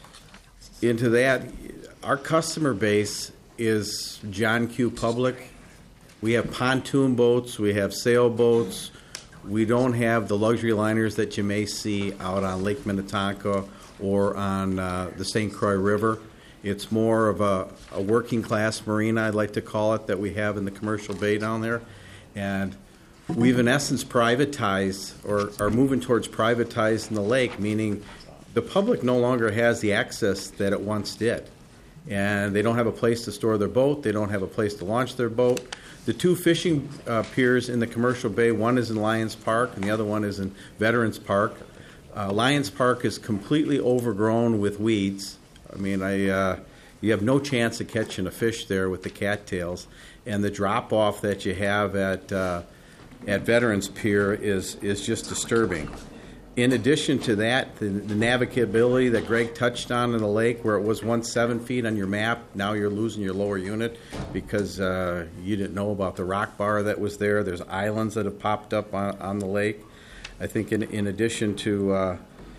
into that, our customer base is John Q. Public. We have pontoon boats. We have sailboats. We don't have the luxury liners that you may see out on Lake Minnetonka or on uh, the Saint Croix River. It's more of a, a working class marina, I'd like to call it, that we have in the commercial bay down there. And we've in essence privatized or are moving towards privatizing the lake, meaning the public no longer has the access that it once did. And they don't have a place to store their boat. They don't have a place to launch their boat. The two fishing uh, piers in the commercial bay, one is in Lions Park and the other one is in Veterans Park. Uh, Lions Park is completely overgrown with weeds. I mean, I uh, you have no chance of catching a fish there with the cattails. And the drop-off that you have at uh, at Veterans Pier is, is just disturbing. In addition to that, the, the navigability that Greg touched on in the lake, where it was once seven feet on your map, now you're losing your lower unit because uh, you didn't know about the rock bar that was there. There's islands that have popped up on, on the lake. I think in, in addition to uh,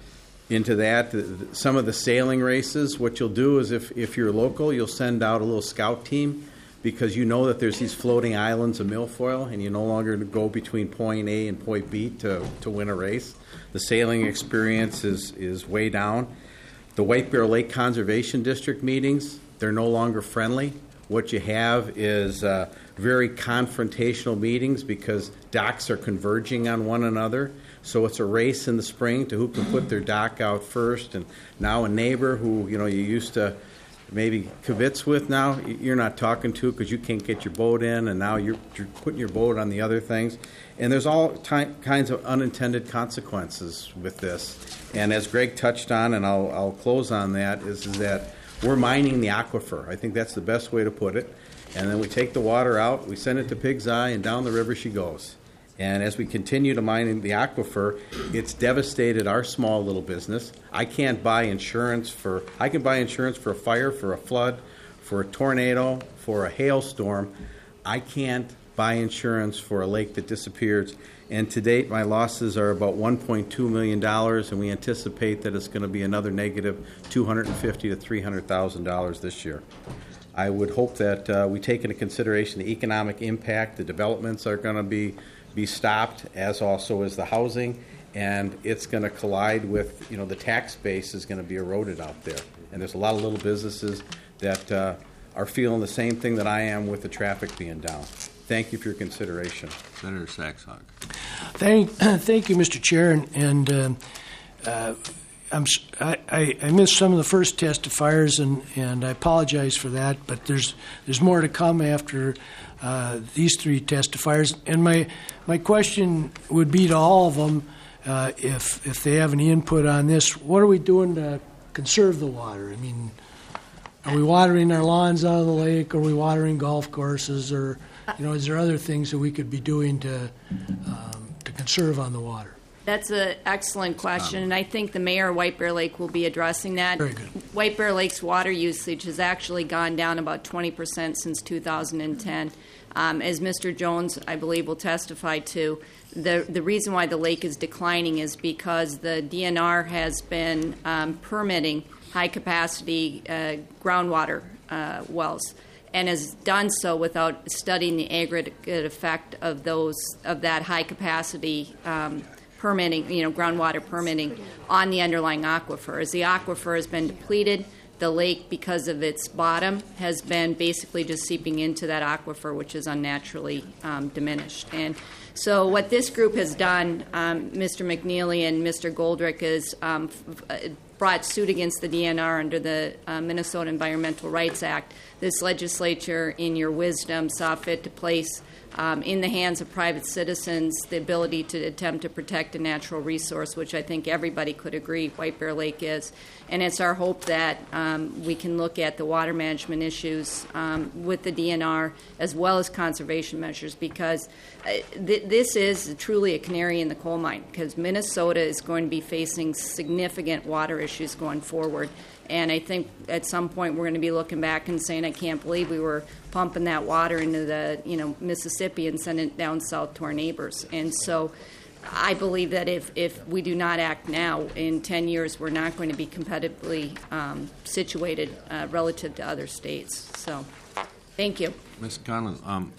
into that, the, the, some of the sailing races, what you'll do is if, if you're local, you'll send out a little scout team because you know that there's these floating islands of milfoil and you no longer go between point A and point B to, to win a race. The sailing experience is, is way down. The White Bear Lake Conservation District meetings, they're no longer friendly. What you have is uh, very confrontational meetings because docks are converging on one another. So it's a race in the spring to who can put their dock out first. And now a neighbor who, you know, you used to maybe kibitz with now, you're not talking to because you can't get your boat in, and now you're, you're putting your boat on the other things. And there's all ty- kinds of unintended consequences with this. And as Greg touched on, and I'll, I'll close on that, is, is that we're mining the aquifer. I think that's the best way to put it. And then we take the water out, we send it to Pig's Eye, and down the river she goes. And as we continue to mine the aquifer, it's devastated our small little business. I can't buy insurance for, I can buy insurance for a fire, for a flood, for a tornado, for a hailstorm. I can't buy insurance for a lake that disappears. And to date, my losses are about one point two million dollars, and we anticipate that it's going to be another negative two hundred fifty thousand to three hundred thousand dollars this year. I would hope that uh, we take into consideration the economic impact. The developments are going to be be stopped, as also is the housing, and it's going to collide with, you know, the tax base is going to be eroded out there. And there's a lot of little businesses that uh, are feeling the same thing that I am with the traffic being down. Thank you for your consideration. Senator Saxhawk. Thank, thank you, Mister Chair, and, and uh, uh, I'm, I, I, I missed some of the first testifiers, and, and I apologize for that. But there's there's more to come after uh, these three testifiers. And my my question would be to all of them, uh, if if they have any input on this, what are we doing to conserve the water? I mean, are we watering our lawns out of the lake? Are we watering golf courses? Or, you know, is there other things that we could be doing to um, to conserve on the water? That's an excellent question, and I think the mayor of White Bear Lake will be addressing that. Very good. White Bear Lake's water usage has actually gone down about twenty percent since two thousand ten. Um, as Mister Jones, I believe, will testify to, the the reason why the lake is declining is because the D N R has been um, permitting high-capacity uh, groundwater uh, wells, and has done so without studying the aggregate effect of those of that high-capacity um, permitting, you know, groundwater permitting on the underlying aquifer. As the aquifer has been depleted, the lake, because of its bottom, has been basically just seeping into that aquifer, which is unnaturally um, diminished. And so what this group has done, um, Mister McNeely and Mister Goldrick, is um, f- brought suit against the D N R under the uh, Minnesota Environmental Rights Act. This legislature, in your wisdom, saw fit to place Um, in the hands of private citizens the ability to attempt to protect a natural resource, which I think everybody could agree White Bear Lake is. And it's our hope that um, we can look at the water management issues um, with the D N R as well as conservation measures, because uh, th- this is truly a canary in the coal mine, because Minnesota is going to be facing significant water issues going forward. And I think at some point we're going to be looking back and saying, I can't believe we were pumping that water into the, you know, Mississippi and sending it down south to our neighbors. And so I believe that if, if we do not act now, in ten years we're not going to be competitively um, situated uh, relative to other states. So thank you. Miz Conlon, um,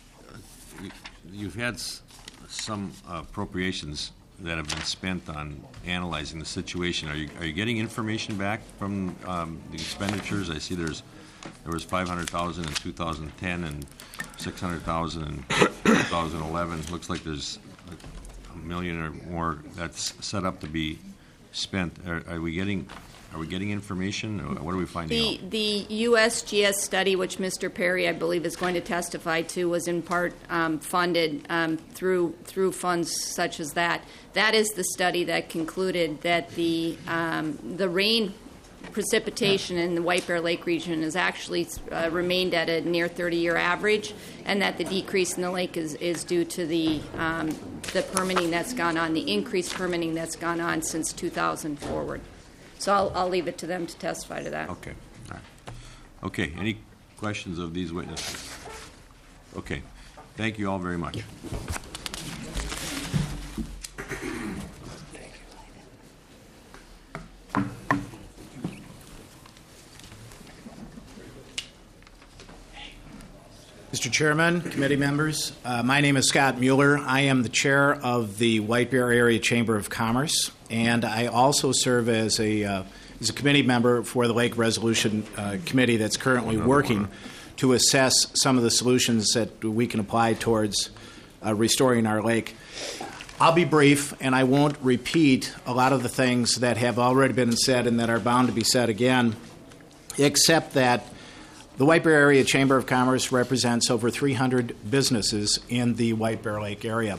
you- you've had s- some appropriations that have been spent on analyzing the situation. Are you are you getting information back from um, the expenditures? I see there's there was five hundred thousand in two thousand ten and six hundred thousand in two thousand eleven. Looks like there's a million or more that's set up to be spent. Are, are we getting are we getting information? Or what are we finding The, out? the U S G S study, which Mister Perry, I believe, is going to testify to, was in part um, funded um, through through funds such as that. That is the study that concluded that the um, the rain precipitation in the White Bear Lake region has actually uh, remained at a near thirty-year average, and that the decrease in the lake is, is due to the um, the permitting that's gone on, the increased permitting that's gone on since two thousand forward. So I'll, I'll leave it to them to testify to that. Okay. All right. Okay. Any questions of these witnesses? Okay. Thank you all very much. Mister Chairman, committee members, uh, my name is Scott Mueller. I am the chair of the White Bear Area Chamber of Commerce, and I also serve as a uh, as a committee member for the Lake Resolution uh, Committee that's currently working to assess some of the solutions that we can apply towards uh, restoring our lake. I'll be brief, and I won't repeat a lot of the things that have already been said and that are bound to be said again, except that the White Bear Area Chamber of Commerce represents over three hundred businesses in the White Bear Lake area.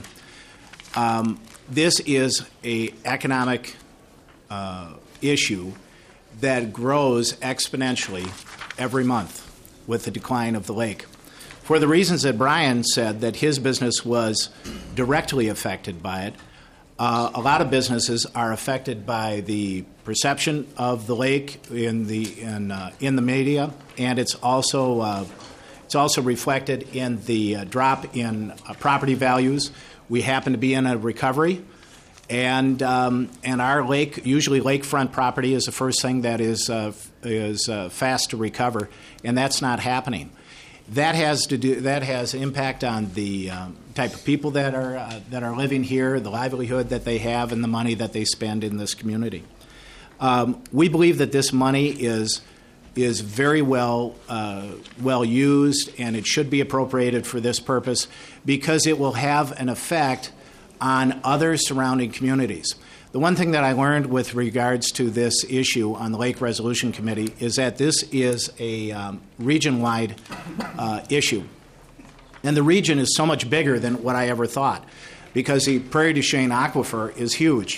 Um, this is an economic uh, issue that grows exponentially every month with the decline of the lake. For the reasons that Brian said, that his business was directly affected by it, uh, a lot of businesses are affected by the perception of the lake in the in uh, in the media, and it's also uh, it's also reflected in the uh, drop in uh, property values. We happen to be in a recovery, and um, and our lake, usually lakefront property, is the first thing that is uh, is uh, fast to recover, and that's not happening. That has to do that has impact on the um, type of people that are uh, that are living here, the livelihood that they have, and the money that they spend in this community. Um, we believe that this money is is very well uh, well used, and it should be appropriated for this purpose because it will have an effect on other surrounding communities. The one thing that I learned with regards to this issue on the Lake Resolution Committee is that this is a um, region-wide uh, issue. And the region is so much bigger than what I ever thought because the Prairie du Chien Aquifer is huge.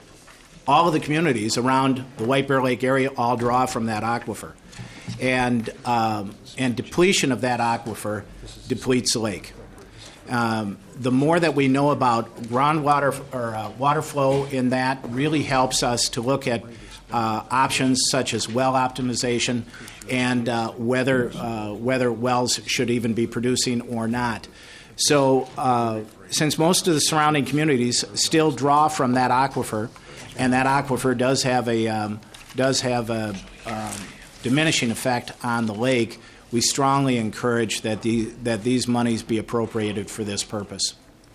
All of the communities around the White Bear Lake area all draw from that aquifer. And, um, and depletion of that aquifer depletes the lake. Um, the more that we know about groundwater or uh, water flow in that really helps us to look at uh, options such as well optimization and uh, whether uh, whether wells should even be producing or not. So uh, since most of the surrounding communities still draw from that aquifer, and that aquifer does have a um, does have a um, diminishing effect on the lake, we strongly encourage that the that these monies be appropriated for this purpose.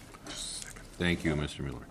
Thank you, Mister Miller.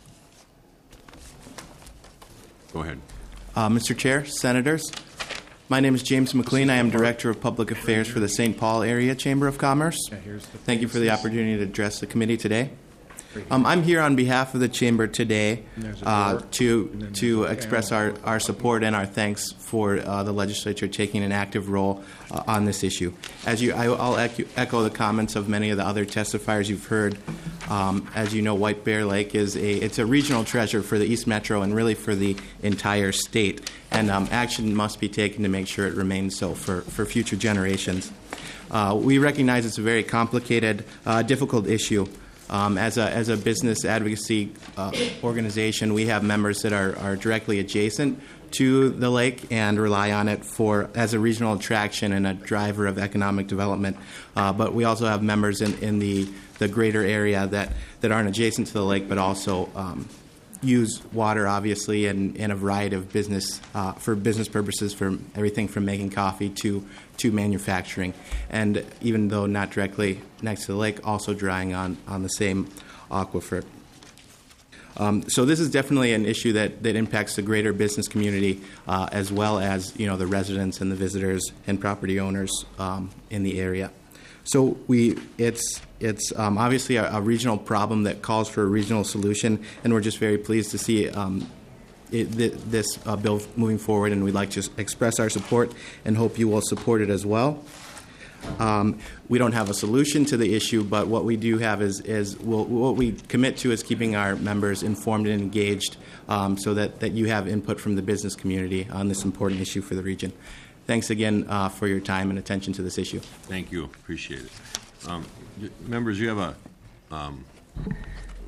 Go ahead. Uh, Mister Chair, Senators, my name is James McLean. I am Director of Public Affairs for the Saint Paul Area Chamber of Commerce. Thank you for the opportunity to address the committee today. Um, I'm here on behalf of the Chamber today uh, to to express our, our support and our thanks for uh, the legislature taking an active role uh, on this issue. As you, I, I'll echo, echo the comments of many of the other testifiers you've heard. Um, as you know, White Bear Lake is a it's a regional treasure for the East Metro and really for the entire state. And um, action must be taken to make sure it remains so for, for future generations. Uh, we recognize it's a very complicated, uh, difficult issue. Um, as a as a business advocacy uh, organization, we have members that are, are directly adjacent to the lake and rely on it for as a regional attraction and a driver of economic development. Uh, but we also have members in, in the, the greater area that, that aren't adjacent to the lake, but also um, use water, obviously, in, in a variety of business uh, for business purposes, for everything from making coffee to to manufacturing, and even though not directly next to the lake, also drawing on, on the same aquifer. Um, so this is definitely an issue that, that impacts the greater business community uh, as well as you know the residents and the visitors and property owners um, in the area. So we it's it's um, obviously a, a regional problem that calls for a regional solution, and we're just very pleased to see um, It, th- this uh, bill moving forward, and we'd like to express our support and hope you will support it as well. Um, we don't have a solution to the issue, but what we do have is, is we'll, what we commit to is keeping our members informed and engaged um, so that, that you have input from the business community on this important issue for the region. Thanks again uh, for your time and attention to this issue. Thank you. Appreciate it. Um, members, you have a um,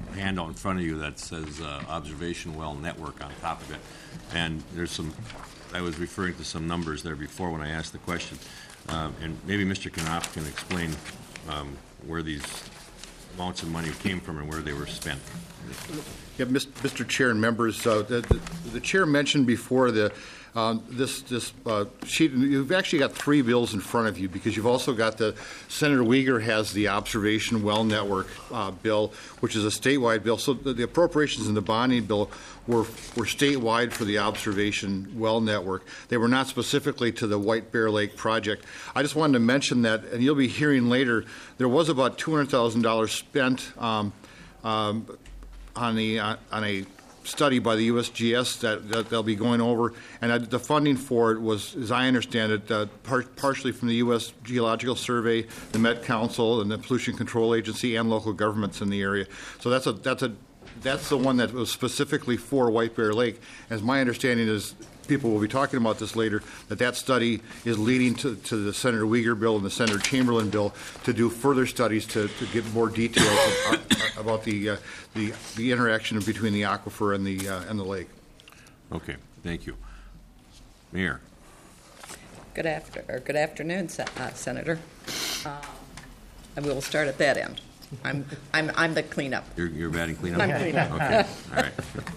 handout in front of you that says uh, observation well network on top of it. And there's some, I was referring to some numbers there before when I asked the question. Uh, and maybe Mister Knopf can explain um, where these amounts of money came from and where they were spent. Yeah, Mister Chair and members, uh, the, the, the chair mentioned before the uh, this this uh, sheet. You've actually got three bills in front of you because you've also got the Senator Uyghur has the Observation Well Network uh, bill, which is a statewide bill. So the, the appropriations in the bonding bill were were statewide for the Observation Well Network. They were not specifically to the White Bear Lake project. I just wanted to mention that, and you'll be hearing later, there was about two hundred thousand dollars spent um, um, on the uh, on a study by the U S G S that, that they'll be going over, and uh, the funding for it was, as I understand it, uh, par- partially from the U S Geological Survey, the Met Council, and the Pollution Control Agency, and local governments in the area. So that's a that's a that's the one that was specifically for White Bear Lake. As my understanding is, people will be talking about this later, that that study is leading to, to the Senator Uyghur bill and the Senator Chamberlain bill to do further studies to, to get more details about, about the, uh, the the interaction between the aquifer and the uh, and the lake. Okay, thank you. Mayor. Good after or good afternoon, Se- uh, Senator. Um, and we will start at that end. I'm I'm I'm the cleanup. You're, you're batting cleanup? I'm cleanup. Okay, all right.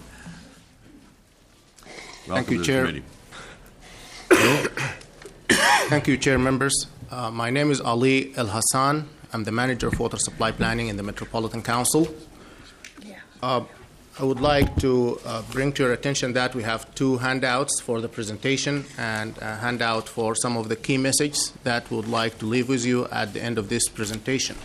Thank you, to the Chair. committee. Thank you, Chair members. Uh, my name is Ali El Hassan. I'm the Manager of Water Supply Planning in the Metropolitan Council. Uh, I would like to uh, bring to your attention that we have two handouts for the presentation and a handout for some of the key messages that we would like to leave with you at the end of this presentation.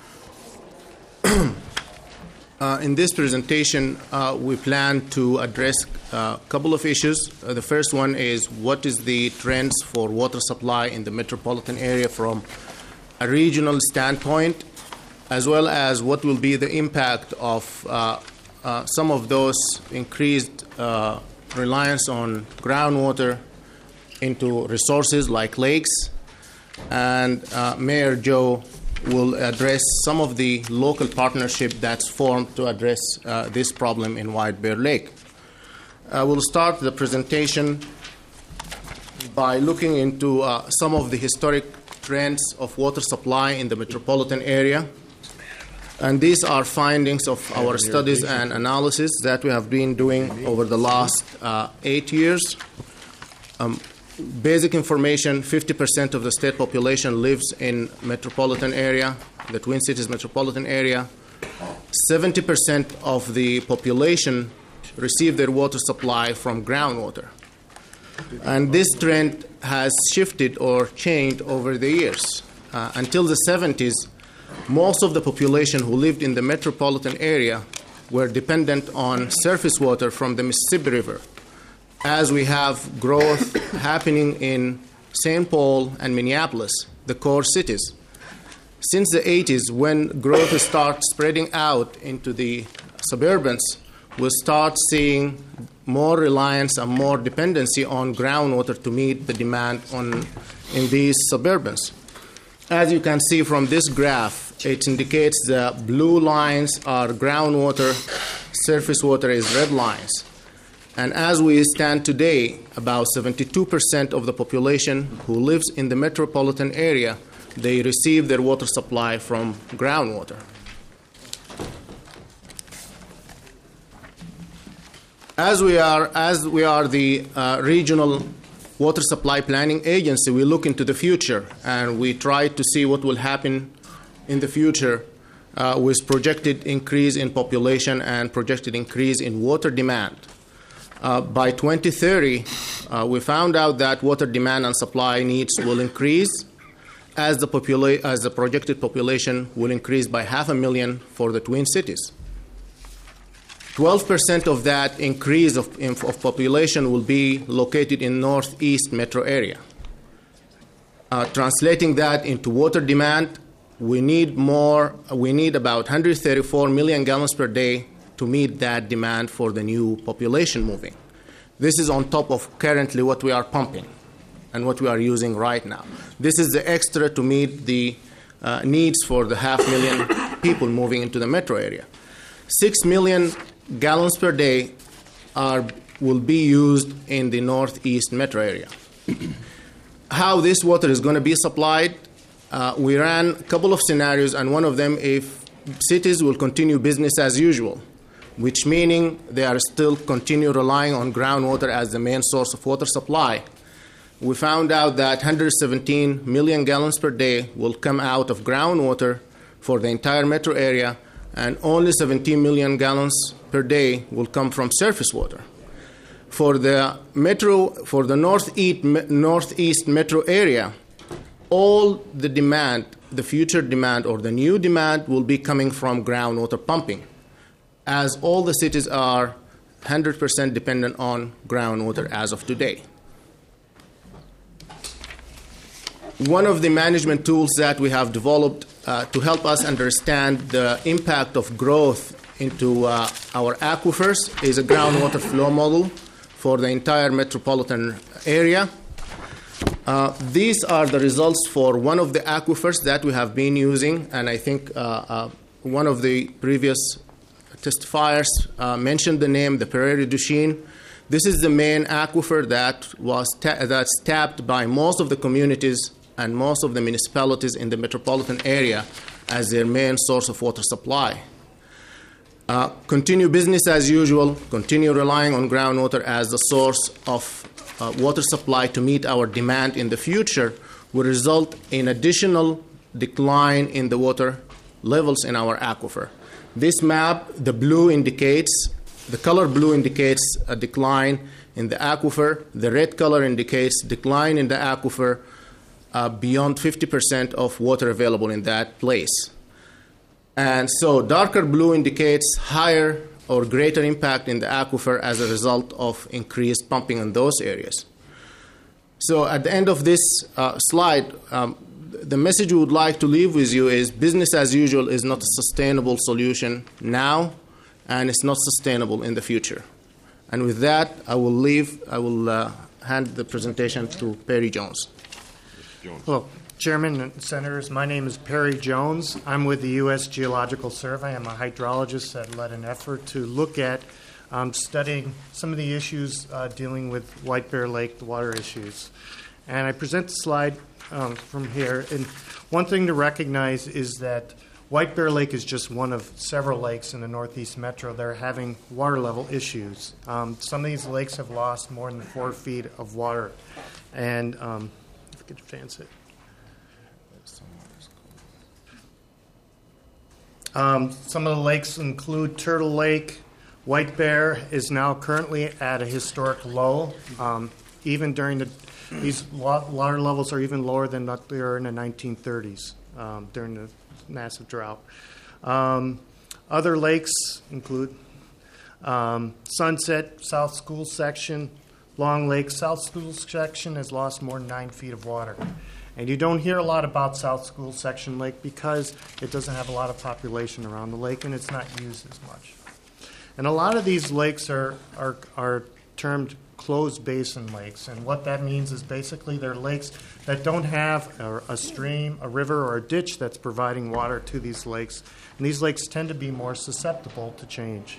Uh, in this presentation, uh, we plan to address a couple of issues. Uh, the first one is what is the trends for water supply in the metropolitan area from a regional standpoint, as well as what will be the impact of uh, uh, some of those increased uh, reliance on groundwater into resources like lakes. And uh, Mayor Joe will address some of the local partnership that's formed to address uh, this problem in White Bear Lake. Uh, we'll start the presentation by looking into uh, some of the historic trends of water supply in the metropolitan area. And these are findings of our studies and analysis that we have been doing over the last uh, eight years. Um, Basic information, fifty percent of the state population lives in metropolitan area, the Twin Cities metropolitan area. seventy percent of the population receive their water supply from groundwater. And this trend has shifted or changed over the years. Uh, until the seventies, most of the population who lived in the metropolitan area were dependent on surface water from the Mississippi River. As we have growth happening in Saint Paul and Minneapolis, the core cities. Since the eighties, when growth starts spreading out into the suburbans, we'll start seeing more reliance and more dependency on groundwater to meet the demand on, in these suburbans. As you can see from this graph, it indicates the blue lines are groundwater, surface water is red lines. And as we stand today, about seventy-two percent of the population who lives in the metropolitan area, they receive their water supply from groundwater. As we are, as we are the uh, regional water supply planning agency, we look into the future and we try to see what will happen in the future uh, with projected increase in population and projected increase in water demand. Uh, by twenty thirty, uh, we found out that water demand and supply needs will increase as the, popula- as the projected population will increase by half a million for the Twin Cities. twelve percent of that increase of, of population will be located in northeast metro area. Uh, translating that into water demand, we need more, we need about one hundred thirty-four million gallons per day to meet that demand for the new population moving. This is on top of currently what we are pumping and what we are using right now. This is the extra to meet the uh, needs for the half million people moving into the metro area. six million gallons per day are will be used in the northeast metro area. How this water is going to be supplied, uh, we ran a couple of scenarios, and one of them, if cities will continue business as usual, which meaning they are still continue relying on groundwater as the main source of water supply. We found out that one hundred seventeen million gallons per day will come out of groundwater for the entire metro area, and only seventeen million gallons per day will come from surface water. For the metro, for the northeast, northeast metro area, all the demand, the future demand or the new demand will be coming from groundwater pumping, as all the cities are one hundred percent dependent on groundwater as of today. One of the management tools that we have developed uh, to help us understand the impact of growth into uh, our aquifers is a groundwater flow model for the entire metropolitan area. Uh, these are the results for one of the aquifers that we have been using, and I think uh, uh, one of the previous testifiers uh, mentioned the name, the Prairie du Chien. This is the main aquifer that was ta- that's tapped by most of the communities and most of the municipalities in the metropolitan area as their main source of water supply. Uh, continue business as usual, continue relying on groundwater as the source of uh, water supply to meet our demand in the future will result in additional decline in the water levels in our aquifer. This map, the blue indicates, the color blue indicates a decline in the aquifer. The red color indicates decline in the aquifer uh, beyond fifty percent of water available in that place. And so darker blue indicates higher or greater impact in the aquifer as a result of increased pumping in those areas. So at the end of this uh, slide, um, the message we would like to leave with you is business as usual is not a sustainable solution now, and it's not sustainable in the future. And with that, I will leave, I will uh, hand the presentation to Perry Jones. Jones. Hello, Chairman and Senators. My name is Perry Jones. I'm with the U S Geological Survey. I'm a hydrologist that led an effort to look at um, studying some of the issues uh, dealing with White Bear Lake, the water issues. And I present the slide um, from here. And one thing to recognize is that White Bear Lake is just one of several lakes in the Northeast Metro that are having water level issues. Um, some of these lakes have lost more than four feet of water. And um, if I could advance it. Um, some of the lakes include Turtle Lake. White Bear is now currently at a historic low. Um, even during the, these water levels are even lower than what they were in the nineteen thirties um, during the massive drought. Um, other lakes include um, Sunset, South School Section, Long Lake. South School Section has lost more than nine feet of water. And you don't hear a lot about South School Section Lake because it doesn't have a lot of population around the lake and it's not used as much. And a lot of these lakes are, are, are termed closed basin lakes. And what that means is basically they're lakes that don't have a, a stream, a river, or a ditch that's providing water to these lakes. And these lakes tend to be more susceptible to change.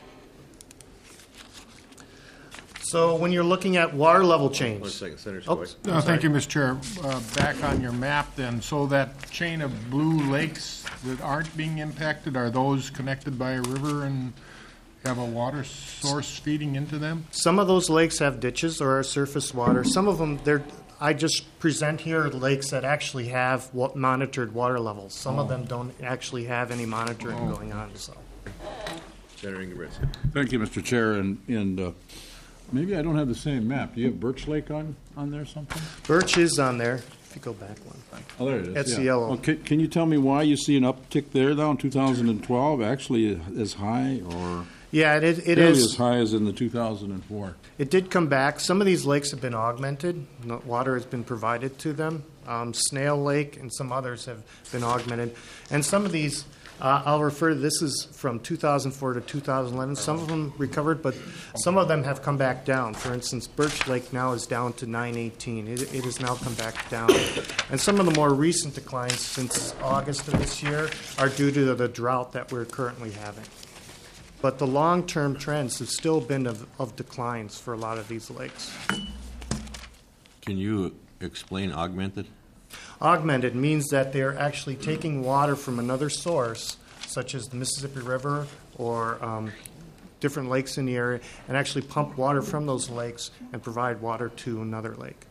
So when you're looking at water level change. One second, Senator Oh, Skoye. Uh, thank you, Mister Chair. Uh, back on your map then, so that chain of blue lakes that aren't being impacted, are those connected by a river and have a water source feeding into them? Some of those lakes have ditches or are surface water. Some of them, they're, I just present here lakes that actually have wa- monitored water levels. Some Oh. of them don't actually have any monitoring Oh. going on. So. Senator Ingebrigtsen. Thank you, Mister Chair, and, and uh, maybe I don't have the same map. Do you have Birch Lake on, on there something? Birch is on there. If you go back one. Oh, there it is. That's yeah. the yellow. Well, can, can you tell me why you see an uptick there now in two thousand twelve, actually as high or Yeah, it, it fairly is. as high as in the two thousand four? It did come back. Some of these lakes have been augmented. No- Water has been provided to them. Um, Snail Lake and some others have been augmented. And some of these, uh, I'll refer to this is from two thousand four to two thousand eleven. Some of them recovered, but some of them have come back down. For instance, Birch Lake now is down to nine eighteen. It, it has now come back down. And some of the more recent declines since August of this year are due to the drought that we're currently having. but the long-term trends have still been of, of declines for a lot of these lakes. Can you explain augmented? Augmented means that they're actually taking water from another source, such as the Mississippi River or um, different lakes in the area, and actually pump water from those lakes and provide water to another lake.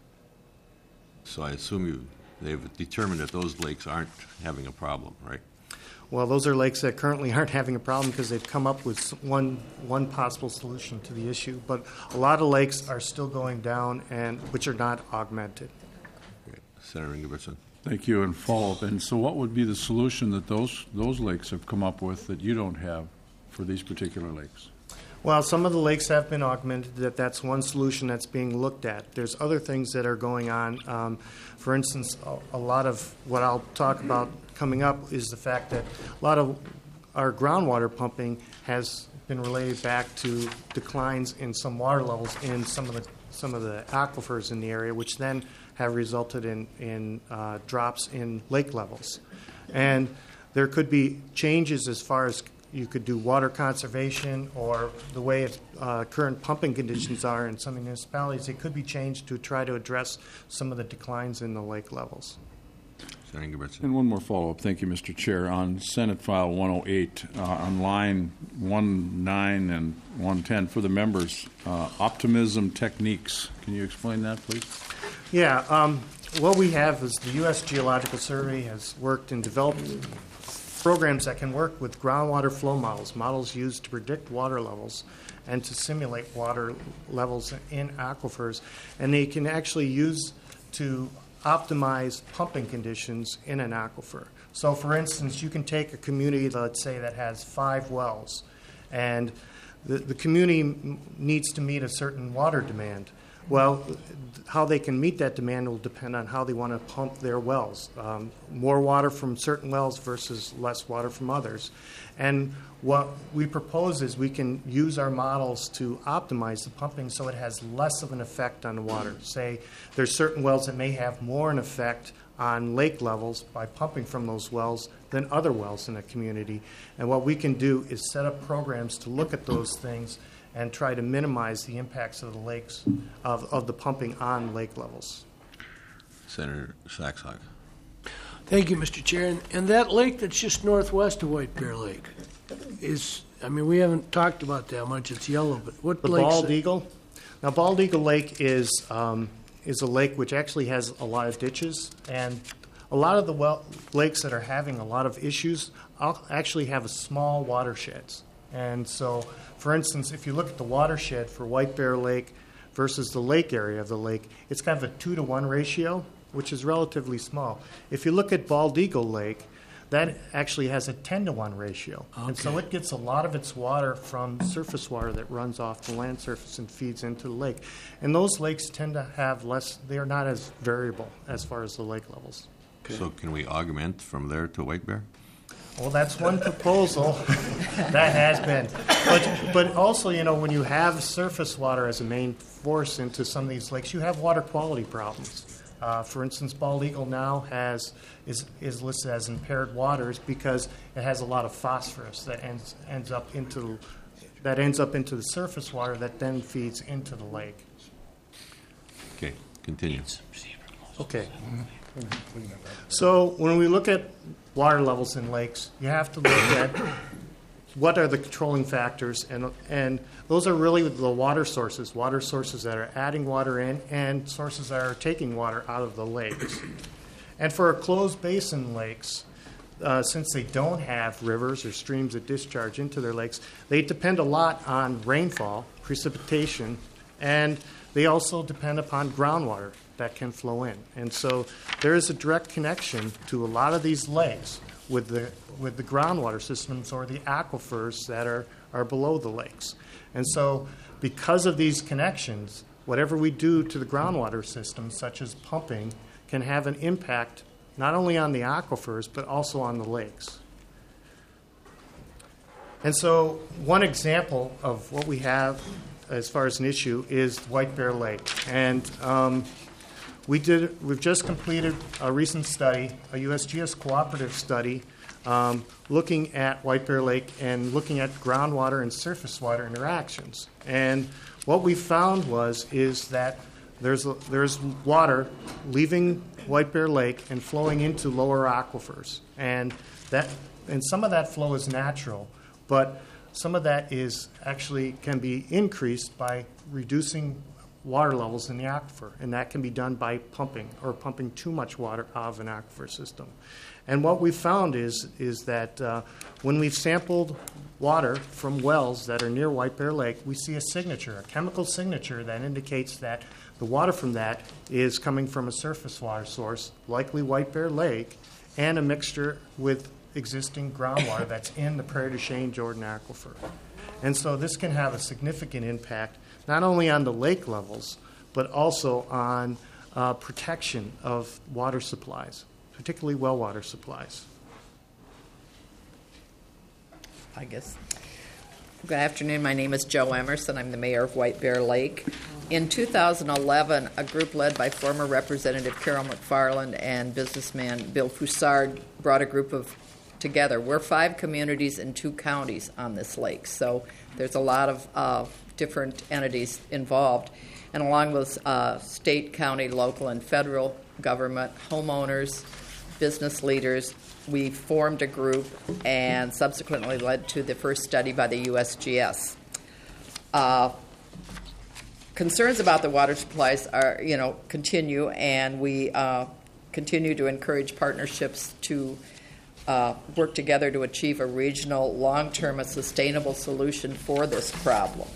So I assume you, they've determined that those lakes aren't having a problem, right? Well, those are lakes that currently aren't having a problem because they've come up with one one possible solution to the issue. But a lot of lakes are still going down, and which are not augmented. Okay. Senator Ingebrigtsen. Thank you, and follow-up. And so what would be the solution that those, those lakes have come up with that you don't have for these particular lakes? Well, some of the lakes have been augmented. That that's one solution that's being looked at. There's other things that are going on. Um, for instance, a, a lot of what I'll talk about coming up is the fact that a lot of our groundwater pumping has been related back to declines in some water levels in some of the some of the aquifers in the area, which then have resulted in in uh, drops in lake levels. And there could be changes as far as you could do water conservation or the way its uh, current pumping conditions are in some municipalities. It could be changed to try to address some of the declines in the lake levels. And one more follow-up. Thank you, Mister Chair. On Senate File one oh eight, uh, on line one nine and one ten, for the members, uh, optimism techniques. Can you explain that, please? Yeah. Um, what we have is the U S Geological Survey has worked and developed programs that can work with groundwater flow models, models used to predict water levels and to simulate water levels in aquifers. And they can actually use to optimize pumping conditions in an aquifer. So, for instance, you can take a community, let's say, that has five wells, and the, the community m- needs to meet a certain water demand. Well, th- how they can meet that demand will depend on how they want to pump their wells. Um, more water from certain wells versus less water from others. And what we propose is we can use our models to optimize the pumping so it has less of an effect on the water. Say there's certain wells that may have more an effect on lake levels by pumping from those wells than other wells in a community. And what we can do is set up programs to look at those things and try to minimize the impacts of the lakes, of, of the pumping on lake levels. Senator Saxhawk. Thank you, Mister Chair. And, and that lake that's just northwest of White Bear Lake is, I mean, we haven't talked about that much. It's yellow, but what The lake? Bald Eagle. Now, Bald Eagle Lake is um, is a lake which actually has a lot of ditches, and a lot of the well, lakes that are having a lot of issues actually have a small watersheds. And so, for instance, if you look at the watershed for White Bear Lake versus the lake area of the lake, it's kind of a two to one ratio, which is relatively small. If you look at Bald Eagle Lake, that actually has a ten to one ratio. Okay. And so it gets a lot of its water from surface water that runs off the land surface and feeds into the lake. And those lakes tend to have less, they are not as variable as far as the lake levels. Okay. So can we augment from there to White Bear? Well, that's one proposal that has been. But, but also, you know, when you have surface water as a main force into some of these lakes, you have water quality problems. Uh, for instance, Bald Eagle now has is is listed as impaired waters because it has a lot of phosphorus that ends ends up into that ends up into the surface water that then feeds into the lake. Okay, continue. Okay. So when we look at water levels in lakes, you have to look at what are the controlling factors, and and those are really the water sources, water sources that are adding water in and sources that are taking water out of the lakes. And for closed basin lakes, uh, since they don't have rivers or streams that discharge into their lakes, they depend a lot on rainfall, precipitation, and they also depend upon groundwater that can flow in. And so there is a direct connection to a lot of these lakes with the with the groundwater systems or the aquifers that are, are below the lakes. And so because of these connections, whatever we do to the groundwater systems, such as pumping, can have an impact not only on the aquifers but also on the lakes. And so one example of what we have as far as an issue is White Bear Lake. And um, we did, we've just completed a recent study, a U S G S cooperative study, um, looking at White Bear Lake and looking at groundwater and surface water interactions. And what we found was is that there's a, there's water leaving White Bear Lake and flowing into lower aquifers, and that and some of that flow is natural, but some of that is actually can be increased by reducing water levels in the aquifer, and that can be done by pumping or pumping too much water out of an aquifer system. And what we've found is is that uh, when we've sampled water from wells that are near White Bear Lake, we see a signature, a chemical signature that indicates that the water from that is coming from a surface water source, likely White Bear Lake, and a mixture with existing groundwater that's in the Prairie du Chien Jordan aquifer. And so this can have a significant impact not only on the lake levels, but also on uh, protection of water supplies, particularly well water supplies. I guess. Good afternoon. My name is Joe Emerson. I'm the mayor of White Bear Lake. In two thousand eleven, a group led by former Representative Carol McFarland and businessman Bill Foussard brought a group of together. We're five communities in two counties on this lake, so there's a lot of uh, different entities involved. And along with uh, state, county, local, and federal government, homeowners, business leaders, we formed a group and subsequently led to the first study by the U S G S. Uh, concerns about the water supplies are, you know, continue, and we uh, continue to encourage partnerships to uh, work together to achieve a regional, long-term, and sustainable solution for this problem.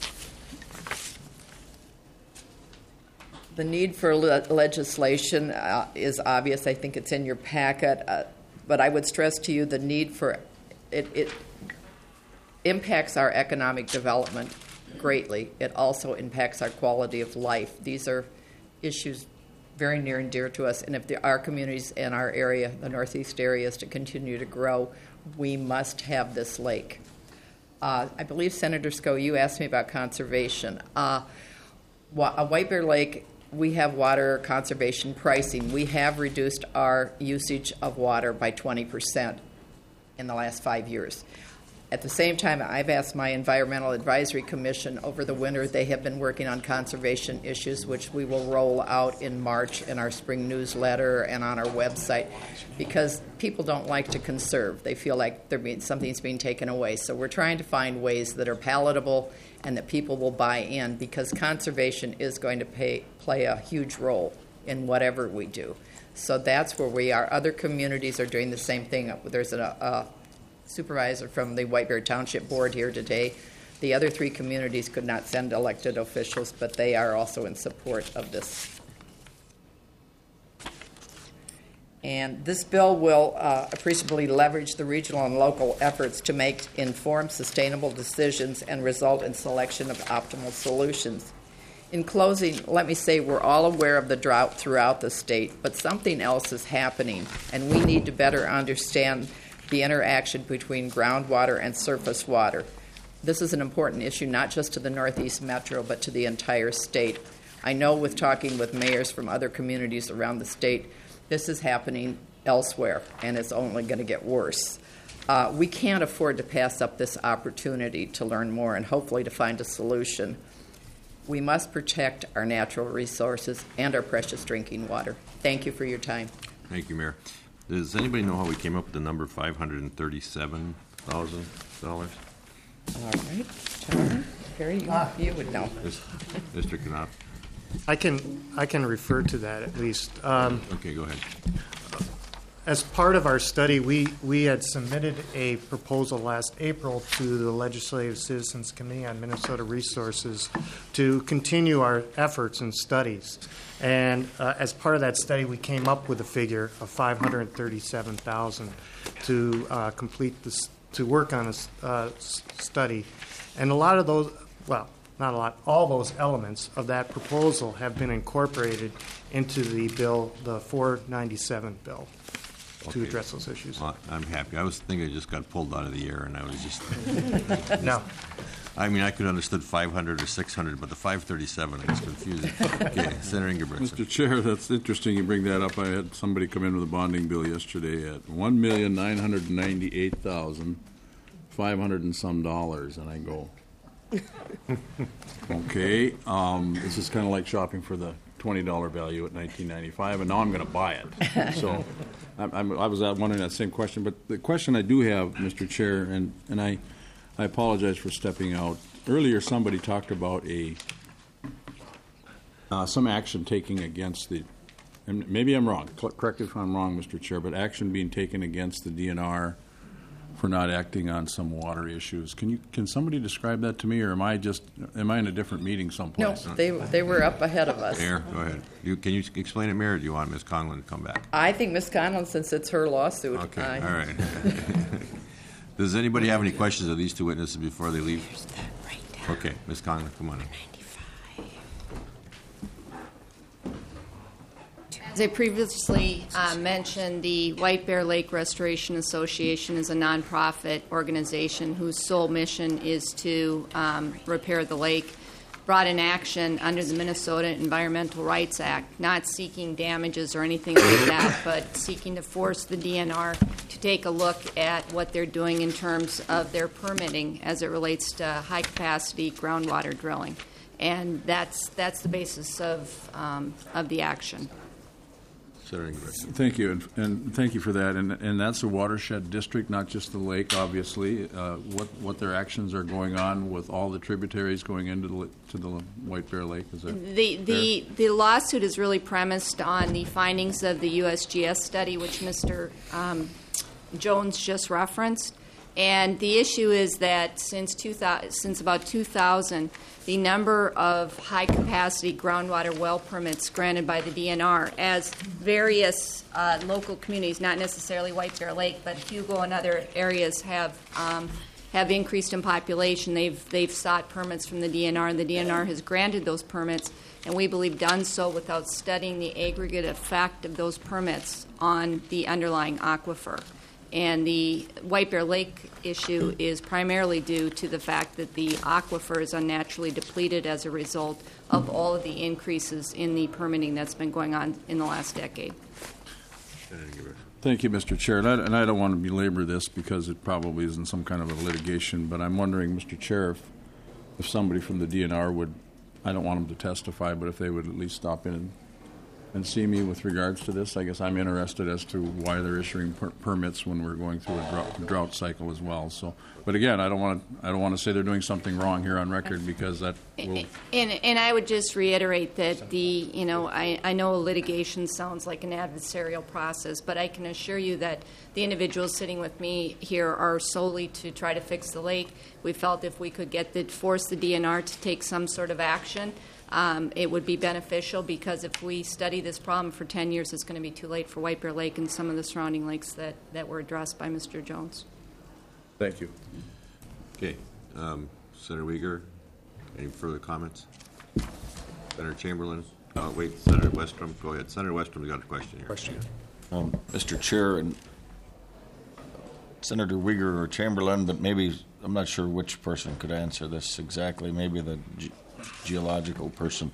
The need for le- legislation uh, is obvious. I think it's in your packet. Uh, But I would stress to you the need for it, it impacts our economic development greatly. It also impacts our quality of life. These are issues very near and dear to us. And if the, our communities and our area, the Northeast area, is to continue to grow, we must have this lake. Uh, I believe, Senator Sco, you asked me about conservation. Uh, a White Bear Lake, we have water conservation pricing. We have reduced our usage of water by twenty percent in the last five years. At the same time, I've asked my Environmental Advisory Commission over the winter. They have been working on conservation issues, which we will roll out in March in our spring newsletter and on our website, because people don't like to conserve. They feel like they're being, something's being taken away. So we're trying to find ways that are palatable and that people will buy in, because conservation is going to pay, play a huge role in whatever we do. So that's where we are. Other communities are doing the same thing. There's a, a supervisor from the White Bear Township Board here today. The other three communities could not send elected officials, but they are also in support of this. And this bill will uh, appreciably leverage the regional and local efforts to make informed, sustainable decisions and result in selection of optimal solutions. In closing, let me say we're all aware of the drought throughout the state, but something else is happening, and we need to better understand the interaction between groundwater and surface water. This is an important issue not just to the Northeast Metro, but to the entire state. I know with talking with mayors from other communities around the state, this is happening elsewhere, and it's only going to get worse. Uh, we can't afford to pass up this opportunity to learn more and hopefully to find a solution. We must protect our natural resources and our precious drinking water. Thank you for your time. Thank you, Mayor. Does anybody know how we came up with the number five hundred thirty-seven thousand dollars? All right. Gentlemen, Perry, you, Ah. you would know. Mister Knopf. I can I can refer to that at least. Um, Okay, go ahead. As part of our study, we, we had submitted a proposal last April to the Legislative Citizens Committee on Minnesota Resources to continue our efforts and studies. And uh, as part of that study, we came up with a figure of five hundred thirty-seven thousand dollars to uh, complete this, to work on a uh, study. And a lot of those, well, not a lot, all those elements of that proposal have been incorporated into the bill, the four ninety-seven bill, to Okay. address those issues. Well, I'm happy. I was thinking it just got pulled out of the air, and I was just... No. I mean, I could understood five hundred or six hundred, but the five thirty-seven is confusing. Okay, Senator Ingebrigtsen. Mister Chair, that's interesting you bring that up. I had somebody come in with a bonding bill yesterday at one million nine hundred ninety-eight thousand five hundred and some dollars, and I go, okay, um, this is kind of like shopping for the twenty dollar value at nineteen ninety-five, and now I'm going to buy it. So I'm, I'm, I was wondering that same question, but the question I do have, Mister Chair, and, and I, I apologize for stepping out. Earlier, somebody talked about a uh, some action taking against the, and maybe I'm wrong, correct me if I'm wrong, Mister Chair, but action being taken against the D N R for not acting on some water issues. Can you can somebody describe that to me, or am I just am I in a different meeting No, Uh, someplace? they they were up ahead of us. Mayor, go ahead. You, can you explain it, Mayor, or do you want Miz Conlon to come back? I think Miz Conlon, since it's her lawsuit. Okay, I- all right. Does anybody have any questions of these two witnesses before they leave? Okay, Miz Conlon, come on in. As I previously uh, mentioned, the White Bear Lake Restoration Association is a nonprofit organization whose sole mission is to um, repair the lake. Brought in action under the Minnesota Environmental Rights Act, not seeking damages or anything like that, but seeking to force the D N R to take a look at what they're doing in terms of their permitting as it relates to high-capacity groundwater drilling. And that's that's the basis of um, of the action. Senator Ingebrigtsen. Thank you, and, and thank you for that. And, and that's a watershed district, not just the lake, obviously. Uh, what what their actions are going on with all the tributaries going into the to the White Bear Lake? Is that The, the, the lawsuit is really premised on the findings of the U S G S study, which Mister Um, Jones just referenced. And the issue is that since, two thousand, since about two thousand, the number of high-capacity groundwater well permits granted by the D N R, as various uh, local communities, not necessarily White Bear Lake, but Hugo and other areas have um, have increased in population, they've they've sought permits from the D N R, and the D N R has granted those permits, and we believe done so without studying the aggregate effect of those permits on the underlying aquifer. And the White Bear Lake issue is primarily due to the fact that the aquifer is unnaturally depleted as a result of all of the increases in the permitting that's been going on in the last decade. Thank you, Mister Chair. And I, and I don't want to belabor this because it probably isn't some kind of a litigation, but I'm wondering, Mister Chair, if, if somebody from the D N R would, I don't want them to testify, but if they would at least stop in and, and see me with regards to this. I guess I'm interested as to why they're issuing per- permits when we're going through a drought, drought cycle as well. So, but again, I don't want to I don't want to say they're doing something wrong here on record because that will. And, and I would just reiterate that the, you know, I, I know litigation sounds like an adversarial process, but I can assure you that the individuals sitting with me here are solely to try to fix the lake. We felt if we could get the, force the D N R to take some sort of action, um, it would be beneficial, because if we study this problem for ten years, it's going to be too late for White Bear Lake and some of the surrounding lakes that, that were addressed by Mister Jones. Thank you. Okay. Um, Senator Uyghur, any further comments? Senator Chamberlain? Uh, wait, Senator Westrom, go ahead. Senator Westrom, you got a question here. Question. Um, Mister Chair, and Senator Uyghur or Chamberlain, but maybe, I'm not sure which person could answer this exactly, maybe the ge- geological person.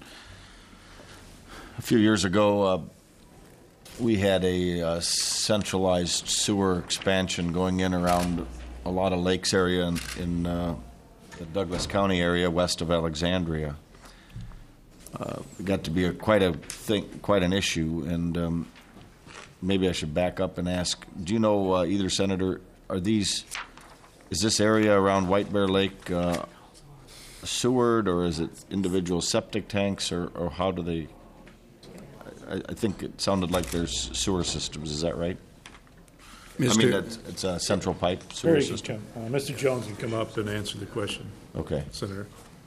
A few years ago, uh, we had a uh, centralized sewer expansion going in around a lot of lakes area in, in uh, the Douglas County area west of Alexandria. Uh, it got to be a, quite a thing, quite an issue, and um, maybe I should back up and ask: do you know, uh, either senator, are these, is this area around White Bear Lake uh, sewered, or is it individual septic tanks, or, or how do they? I, I think it sounded like there's sewer systems. Is that right? I mean, it's, it's a central pipe sewer Very system. good. Uh, Mister Jones can come up and answer the question. Okay. Senator.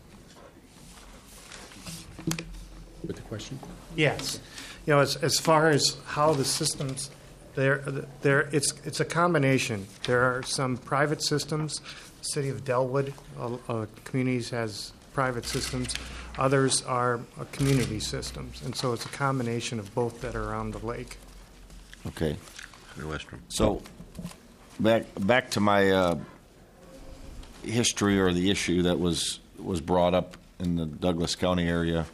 With the question? Yes. You know, as, as far as how the systems, there, there, it's, it's a combination. There are some private systems. The city of Delwood, uh, uh, communities has private systems. Others are uh, community systems. And so it's a combination of both that are around the lake. Okay. Senator Westrom. So, back back to my uh, history or the issue that was was brought up in the Douglas County area.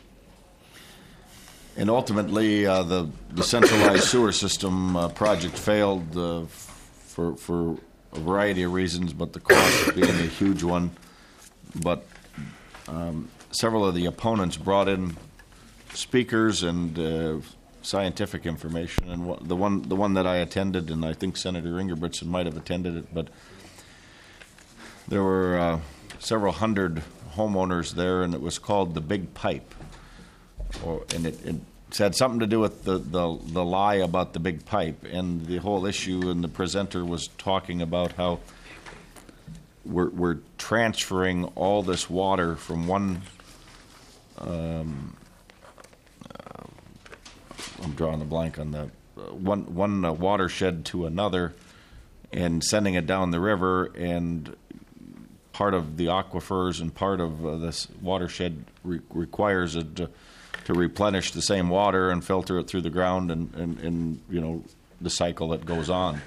And ultimately, uh, the, the centralized sewer system uh, project failed uh, for, for a variety of reasons, but the cost being a huge one. But um, several of the opponents brought in speakers and uh, scientific information, and wh- the one the one that I attended, and I think Senator Ingebrigtsen might have attended it, but there were uh, several hundred homeowners there, and it was called the Big Pipe, or and it, it had something to do with the, the the lie about the Big Pipe, and the whole issue. And the presenter was talking about how we're we're transferring all this water from one. Um, uh, I'm drawing a blank on the uh, one one uh, watershed to another, and sending it down the river, and part of the aquifers and part of uh, this watershed re- requires it to, to replenish the same water and filter it through the ground, and, and, and you know the cycle that goes on.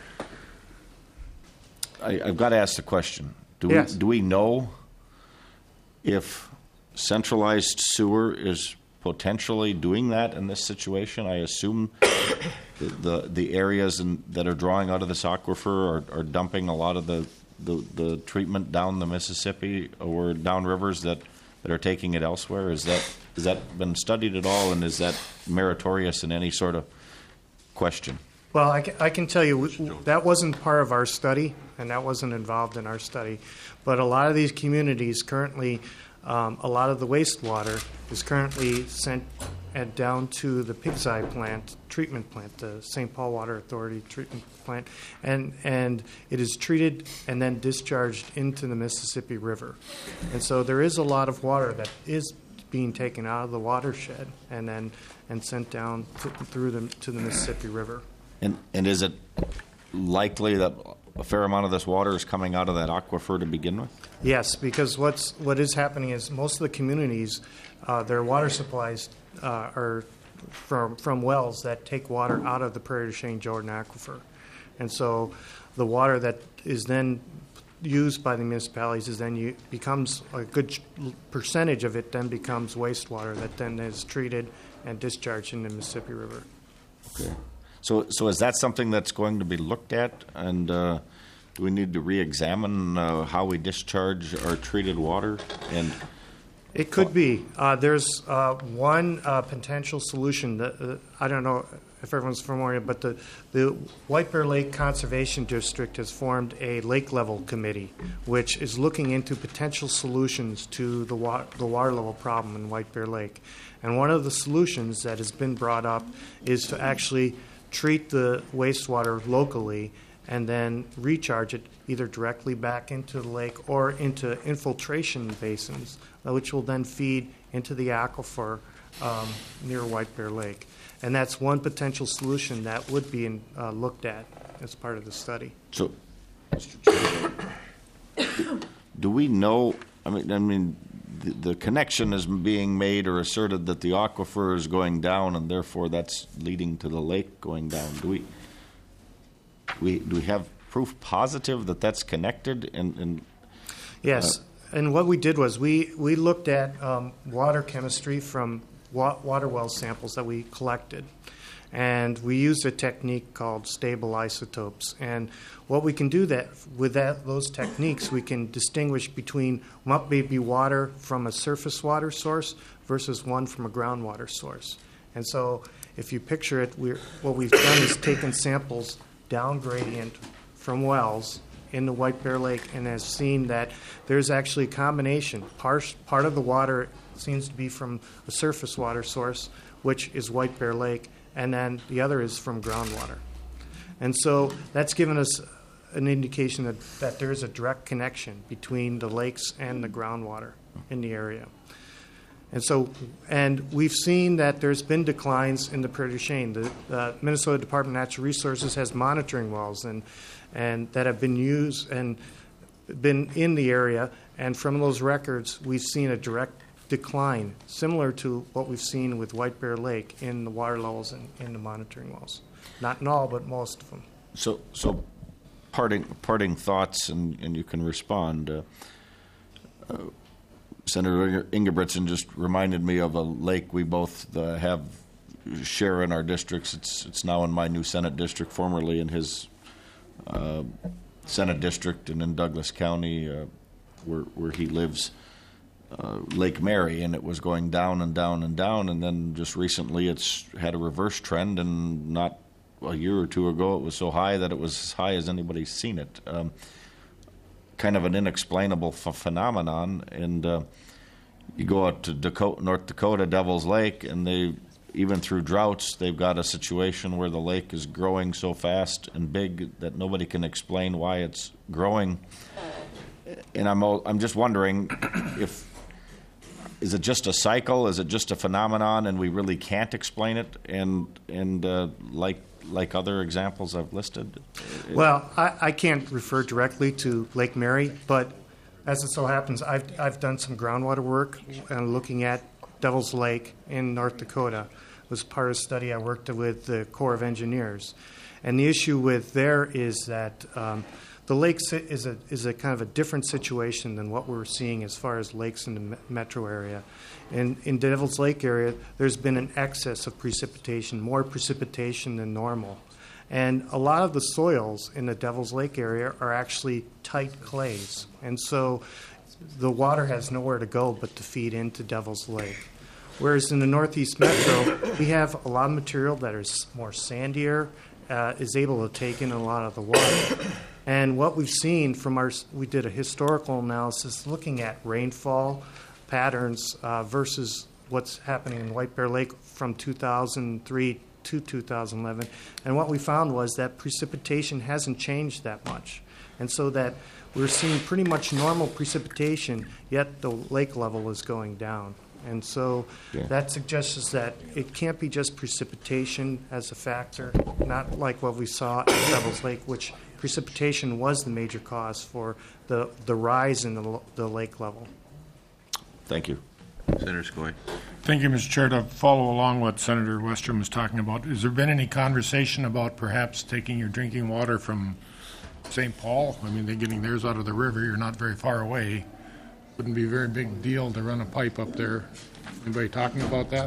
I, I've got to ask the question: Do Yes. we do we know if centralized sewer is potentially doing that in this situation? I assume the the, the areas in, that are drawing out of this aquifer are, are dumping a lot of the, the, the treatment down the Mississippi or down rivers that, that are taking it elsewhere. Is that has that been studied at all, and is that meritorious in any sort of question? Well, I can, I can tell you w- that wasn't part of our study, and that wasn't involved in our study. But a lot of these communities currently, um, a lot of the wastewater is currently sent and down to the Pig's Eye plant, treatment plant, the Saint Paul Water Authority treatment plant, and and it is treated and then discharged into the Mississippi River. And so there is a lot of water that is being taken out of the watershed and then and sent down th- through the to the Mississippi River. And and is it likely that a fair amount of this water is coming out of that aquifer to begin with? Yes, because what's what is happening is most of the communities, uh, their water supplies uh, are from from wells that take water out of the Prairie du Chien Jordan aquifer, and so the water that is then used by the municipalities is then you, becomes a good ch- percentage of it then becomes wastewater that then is treated and discharged in the Mississippi River. Okay. So, so is that something that's going to be looked at, and uh, do we need to re-examine uh, how we discharge our treated water? And it could be. Uh, there's uh, one uh, potential solution that uh, I don't know if everyone's familiar, but the the White Bear Lake Conservation District has formed a lake level committee, which is looking into potential solutions to the wa- the water level problem in White Bear Lake. And one of the solutions that has been brought up is to actually treat the wastewater locally and then recharge it either directly back into the lake or into infiltration basins, uh, which will then feed into the aquifer um, near White Bear Lake. And that's one potential solution that would be in, uh, looked at as part of the study. so, Mister Chair, do we know? I mean, I mean, the, the connection is being made or asserted that the aquifer is going down, and therefore that's leading to the lake going down. Do we? We do we have proof positive that that's connected? And, and Yes, uh, and what we did was we, we looked at um, water chemistry from wa- water well samples that we collected, and we used a technique called stable isotopes. And what we can do that with that those techniques, we can distinguish between what may be water from a surface water source versus one from a groundwater source. And so, if you picture it, we're, what we've done is taken samples down gradient from wells in the White Bear Lake and has seen that there's actually a combination. Part, part of the water seems to be from a surface water source, which is White Bear Lake, and then the other is from groundwater. And so that's given us an indication that, that there is a direct connection between the lakes and the groundwater in the area. And so, and we've seen that there's been declines in the Prairie du Chien. The uh, Minnesota Department of Natural Resources has monitoring wells and and that have been used and been in the area. And from those records, we've seen a direct decline, similar to what we've seen with White Bear Lake in the water levels in, in the monitoring wells. Not in all, but most of them. so, so parting parting thoughts, and, and you can respond. Uh, uh, Senator Ingebrigtsen just reminded me of a lake we both uh, have share in our districts. It's it's now in my new Senate district, formerly in his uh, Senate district, and in Douglas County, uh, where where he lives. Uh, Lake Mary, and it was going down and down and down, and then just recently it's had a reverse trend, and not a year or two ago it was so high that it was as high as anybody's seen it. Um, kind of an inexplainable ph- phenomenon, and uh, you go out to Dakota, North Dakota, Devil's Lake, and they, even through droughts, they've got a situation where the lake is growing so fast and big that nobody can explain why it's growing. And I'm I'm just wondering if is it just a cycle? Is it just a phenomenon, and we really can't explain it? And and uh, like like other examples I've listed. Well, I, I can't refer directly to Lake Mary, but as it so happens, I've I've done some groundwater work uh, looking at Devil's Lake in North Dakota. It was part of a study I worked with the Corps of Engineers, and the issue with there is that. Um, The lake is a is a kind of a different situation than what we're seeing as far as lakes in the metro area. In in Devil's Lake area, there's been an excess of precipitation, more precipitation than normal, and a lot of the soils in the Devil's Lake area are actually tight clays, and so the water has nowhere to go but to feed into Devil's Lake. Whereas in the Northeast Metro, we have a lot of material that is more sandier, uh, is able to take in a lot of the water. And what we've seen from our, we did a historical analysis looking at rainfall patterns uh, versus what's happening in White Bear Lake from two thousand three to two thousand eleven. And what we found was that precipitation hasn't changed that much. And so that we're seeing pretty much normal precipitation, yet the lake level is going down. And so Yeah. that suggests that it can't be just precipitation as a factor, not like what we saw at Devil's Lake, which precipitation was the major cause for the, the rise in the, the lake level. Thank you. Senator Skoye. Thank you, Mister Chair. To follow along what Senator Westrom was talking about, has there been any conversation about perhaps taking your drinking water from Saint Paul? I mean, they're getting theirs out of the river. You're not very far away. Wouldn't be a very big deal to run a pipe up there. Anybody talking about that?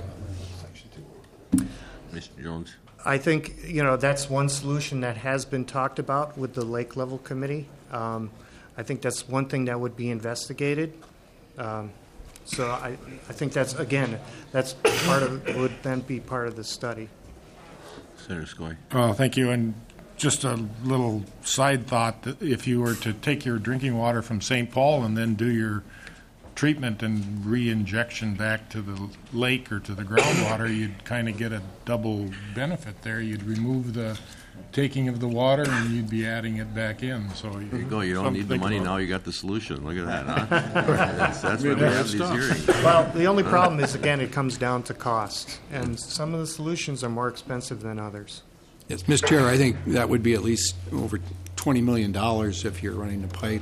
Mister Jones. I think, you know, that's one solution that has been talked about with the Lake Level Committee. Um, I think that's one thing that would be investigated. Um, so I, I think that's, again, that's part of, would then be part of the study. Senator Skoye. Oh, thank you. And just a little side thought, that if you were to take your drinking water from Saint Paul and then do your treatment and re-injection back to the lake or to the groundwater, you'd kind of get a double benefit there. You'd remove the taking of the water and you'd be adding it back in. So There you go. You don't something need the to think money about. now. You got the solution. Look at that, huh? that's that's why we have these hearings. Well, the only problem is, again, it comes down to cost. And some of the solutions are more expensive than others. Yes, Mister Chair, I think that would be at least over twenty million dollars if you're running the pipe.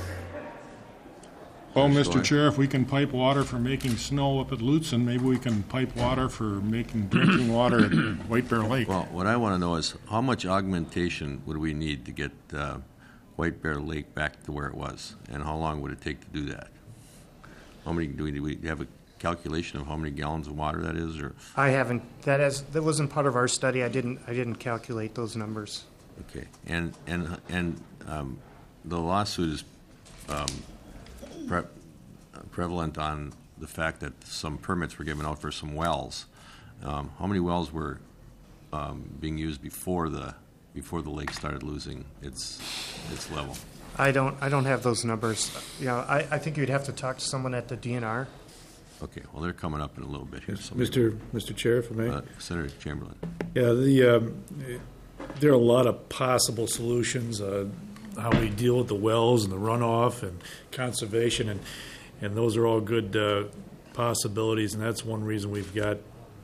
Well, Mister Chair, if we can pipe water for making snow up at Lutzen, maybe we can pipe water for making drinking water at White Bear Lake. Well, what I want to know is how much augmentation would we need to get uh, White Bear Lake back to where it was, and how long would it take to do that? How many do we, do we have a calculation of how many gallons of water that is, or I haven't, that has, that wasn't part of our study. I didn't, I didn't calculate those numbers. okay? And and and um, the lawsuit is um, pre- prevalent on the fact that some permits were given out for some wells. Um, how many wells were um, being used before the before the lake started losing its its level? I don't, I don't have those numbers. You know, I, I think you'd have to talk to someone at the D N R. Okay, well, they're coming up in a little bit here. Somebody- Mister Mister Chair, if I may. Uh, Senator Chamberlain. Yeah, the um, there are a lot of possible solutions. Uh, how we deal with the wells and the runoff and conservation, and and those are all good uh, possibilities. And that's one reason we've got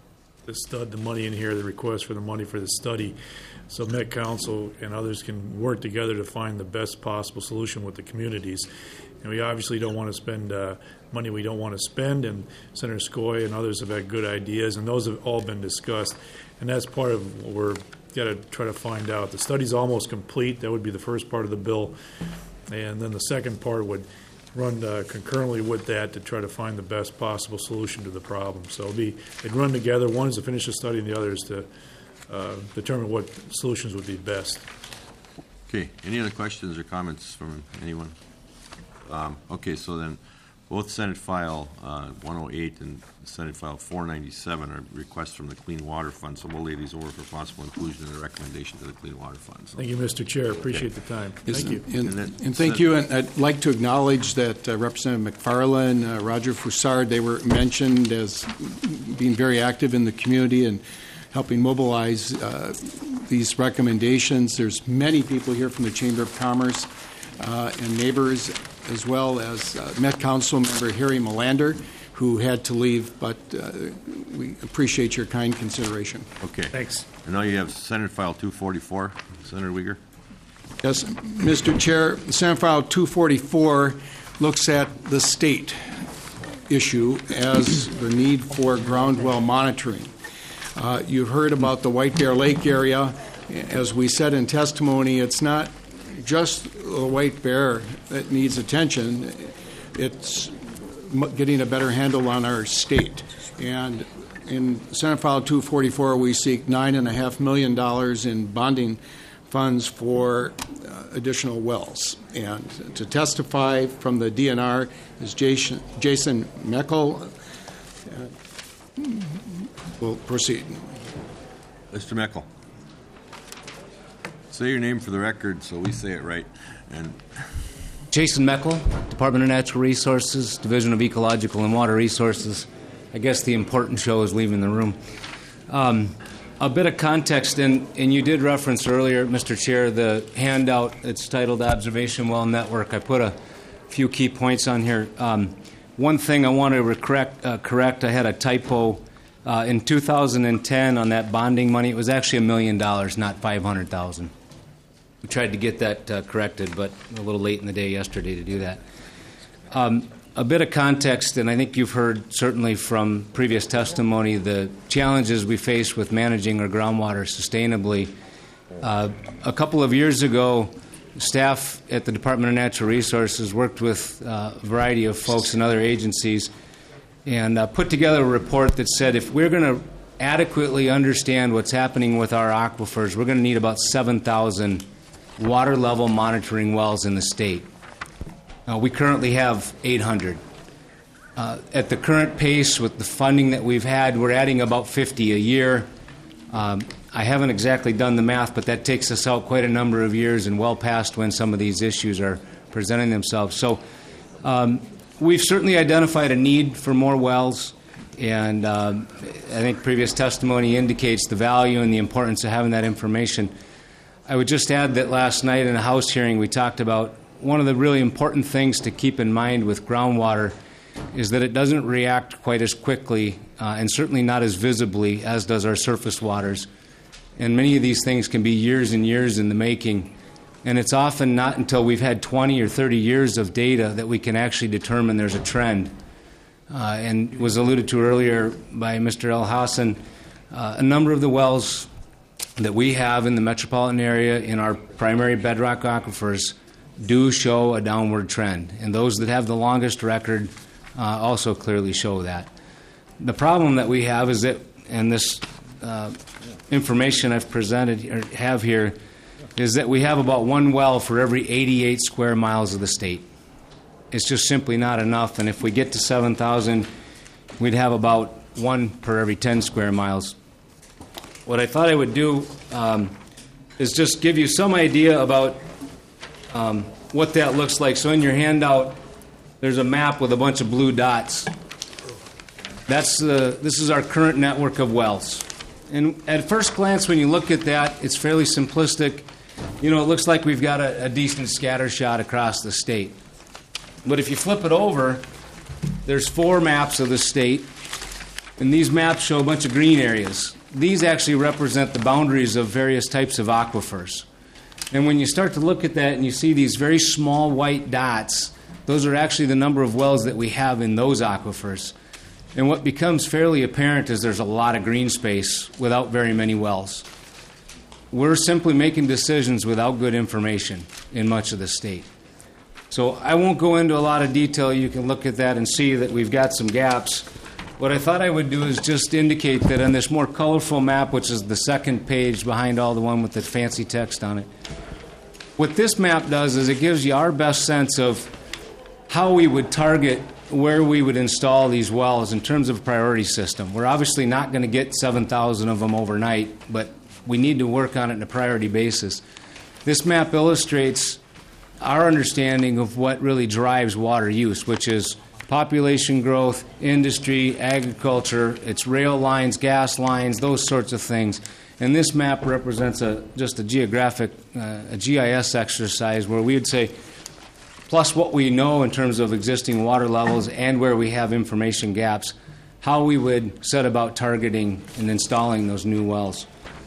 the stud, the money in here, the request for the money for the study, so Met Council and others can work together to find the best possible solution with the communities. And we obviously don't want to spend uh, money we don't want to spend, and Senator Scoy and others have had good ideas, and those have all been discussed. And that's part of what we're got to try to find out. The study's almost complete. That would be the first part of the bill. And then the second part would run uh, concurrently with that to try to find the best possible solution to the problem. So it'll be, they'd run together. One is to finish the study, and the other is to uh, determine what solutions would be best. Okay, any other questions or comments from anyone? Um, okay, so then both Senate File uh, one oh eight and Senate File four ninety-seven are requests from the Clean Water Fund, so we'll lay these over for possible inclusion in the recommendation to the Clean Water Fund. So. Thank you, Mister Chair. Appreciate the time. Yes, Thank you. And, And then- and thank you. And I'd like to acknowledge that uh, Representative McFarland, uh, Roger Foussard, they were mentioned as being very active in the community and helping mobilize uh, these recommendations. There's many people here from the Chamber of Commerce uh, and neighbors, as well as uh, Met Council member Harry Melander, who had to leave, but uh, we appreciate your kind consideration. Okay. Thanks. And now you have Senate File two forty-four, Senator Uyghur. Yes, Mister Chair, Senate File two forty-four looks at the state issue as the need for ground well monitoring. Uh, you've heard about the White Bear Lake area. As we said in testimony, it's not just the White Bear that needs attention. It's getting a better handle on our state. And in Senate File two forty-four, we seek nine point five million dollars in bonding funds for uh, additional wells. And to testify from the D N R is Jason, Jason Meckel. Uh, we'll proceed. Mister Meckel. Say your name for the record so we say it right. And Jason Meckel, Department of Natural Resources, Division of Ecological and Water Resources. I guess the important show is leaving the room. Um, a bit of context, and, and you did reference earlier, Mister Chair, the handout that's titled Observation Well Network. I put a few key points on here. Um, one thing I want to correct, uh, correct, I had a typo. Uh, in two thousand ten on that bonding money, it was actually a million dollars, not five hundred thousand dollars. We tried to get that uh, corrected, but a little late in the day yesterday to do that. Um, a bit of context, and I think you've heard certainly from previous testimony the challenges we face with managing our groundwater sustainably. Uh, a couple of years ago, staff at the Department of Natural Resources worked with uh, a variety of folks and other agencies and uh, put together a report that said if we're going to adequately understand what's happening with our aquifers, we're going to need about seven thousand water level monitoring wells in the state. Uh, we currently have eight hundred. Uh, at the current pace with the funding that we've had, we're adding about fifty a year. Um, I haven't exactly done the math, but that takes us out quite a number of years and well past when some of these issues are presenting themselves. So um, we've certainly identified a need for more wells, and um, I think previous testimony indicates the value and the importance of having that information. I would just add that last night in a House hearing we talked about one of the really important things to keep in mind with groundwater is that it doesn't react quite as quickly uh, and certainly not as visibly as does our surface waters. And many of these things can be years and years in the making. And it's often not until we've had twenty or thirty years of data that we can actually determine there's a trend. Uh, and was alluded to earlier by Mister El Hassan, uh, a number of the wells that we have in the metropolitan area in our primary bedrock aquifers do show a downward trend. And those that have the longest record uh, also clearly show that. The problem that we have is that, and this uh, information I've presented or have here, is that we have about one well for every eighty-eight square miles of the state. It's just simply not enough, and if we get to seven thousand, we'd have about one per every ten square miles. What I thought I would do um, is just give you some idea about um, what that looks like. So in your handout, there's a map with a bunch of blue dots. That's the, this is our current network of wells. And at first glance, when you look at that, it's fairly simplistic. You know, it looks like we've got a, a decent scatter shot across the state. But if you flip it over, there's four maps of the state. And these maps show a bunch of green areas. These actually represent the boundaries of various types of aquifers. And when you start to look at that and you see these very small white dots, those are actually the number of wells that we have in those aquifers. And what becomes fairly apparent is there's a lot of green space without very many wells. We're simply making decisions without good information in much of the state. So I won't go into a lot of detail. You can look at that and see that we've got some gaps. What I thought I would do is just indicate that on this more colorful map, which is the second page behind all the one with the fancy text on it, what this map does is it gives you our best sense of how we would target where we would install these wells in terms of a priority system. We're obviously not going to get seven thousand of them overnight, but we need to work on it on a priority basis. This map illustrates our understanding of what really drives water use, which is population growth, industry, agriculture, it's rail lines, gas lines, those sorts of things. And this map represents a just a geographic, uh, a G I S exercise where we would say, plus what we know in terms of existing water levels and where we have information gaps, how we would set about targeting and installing those new wells.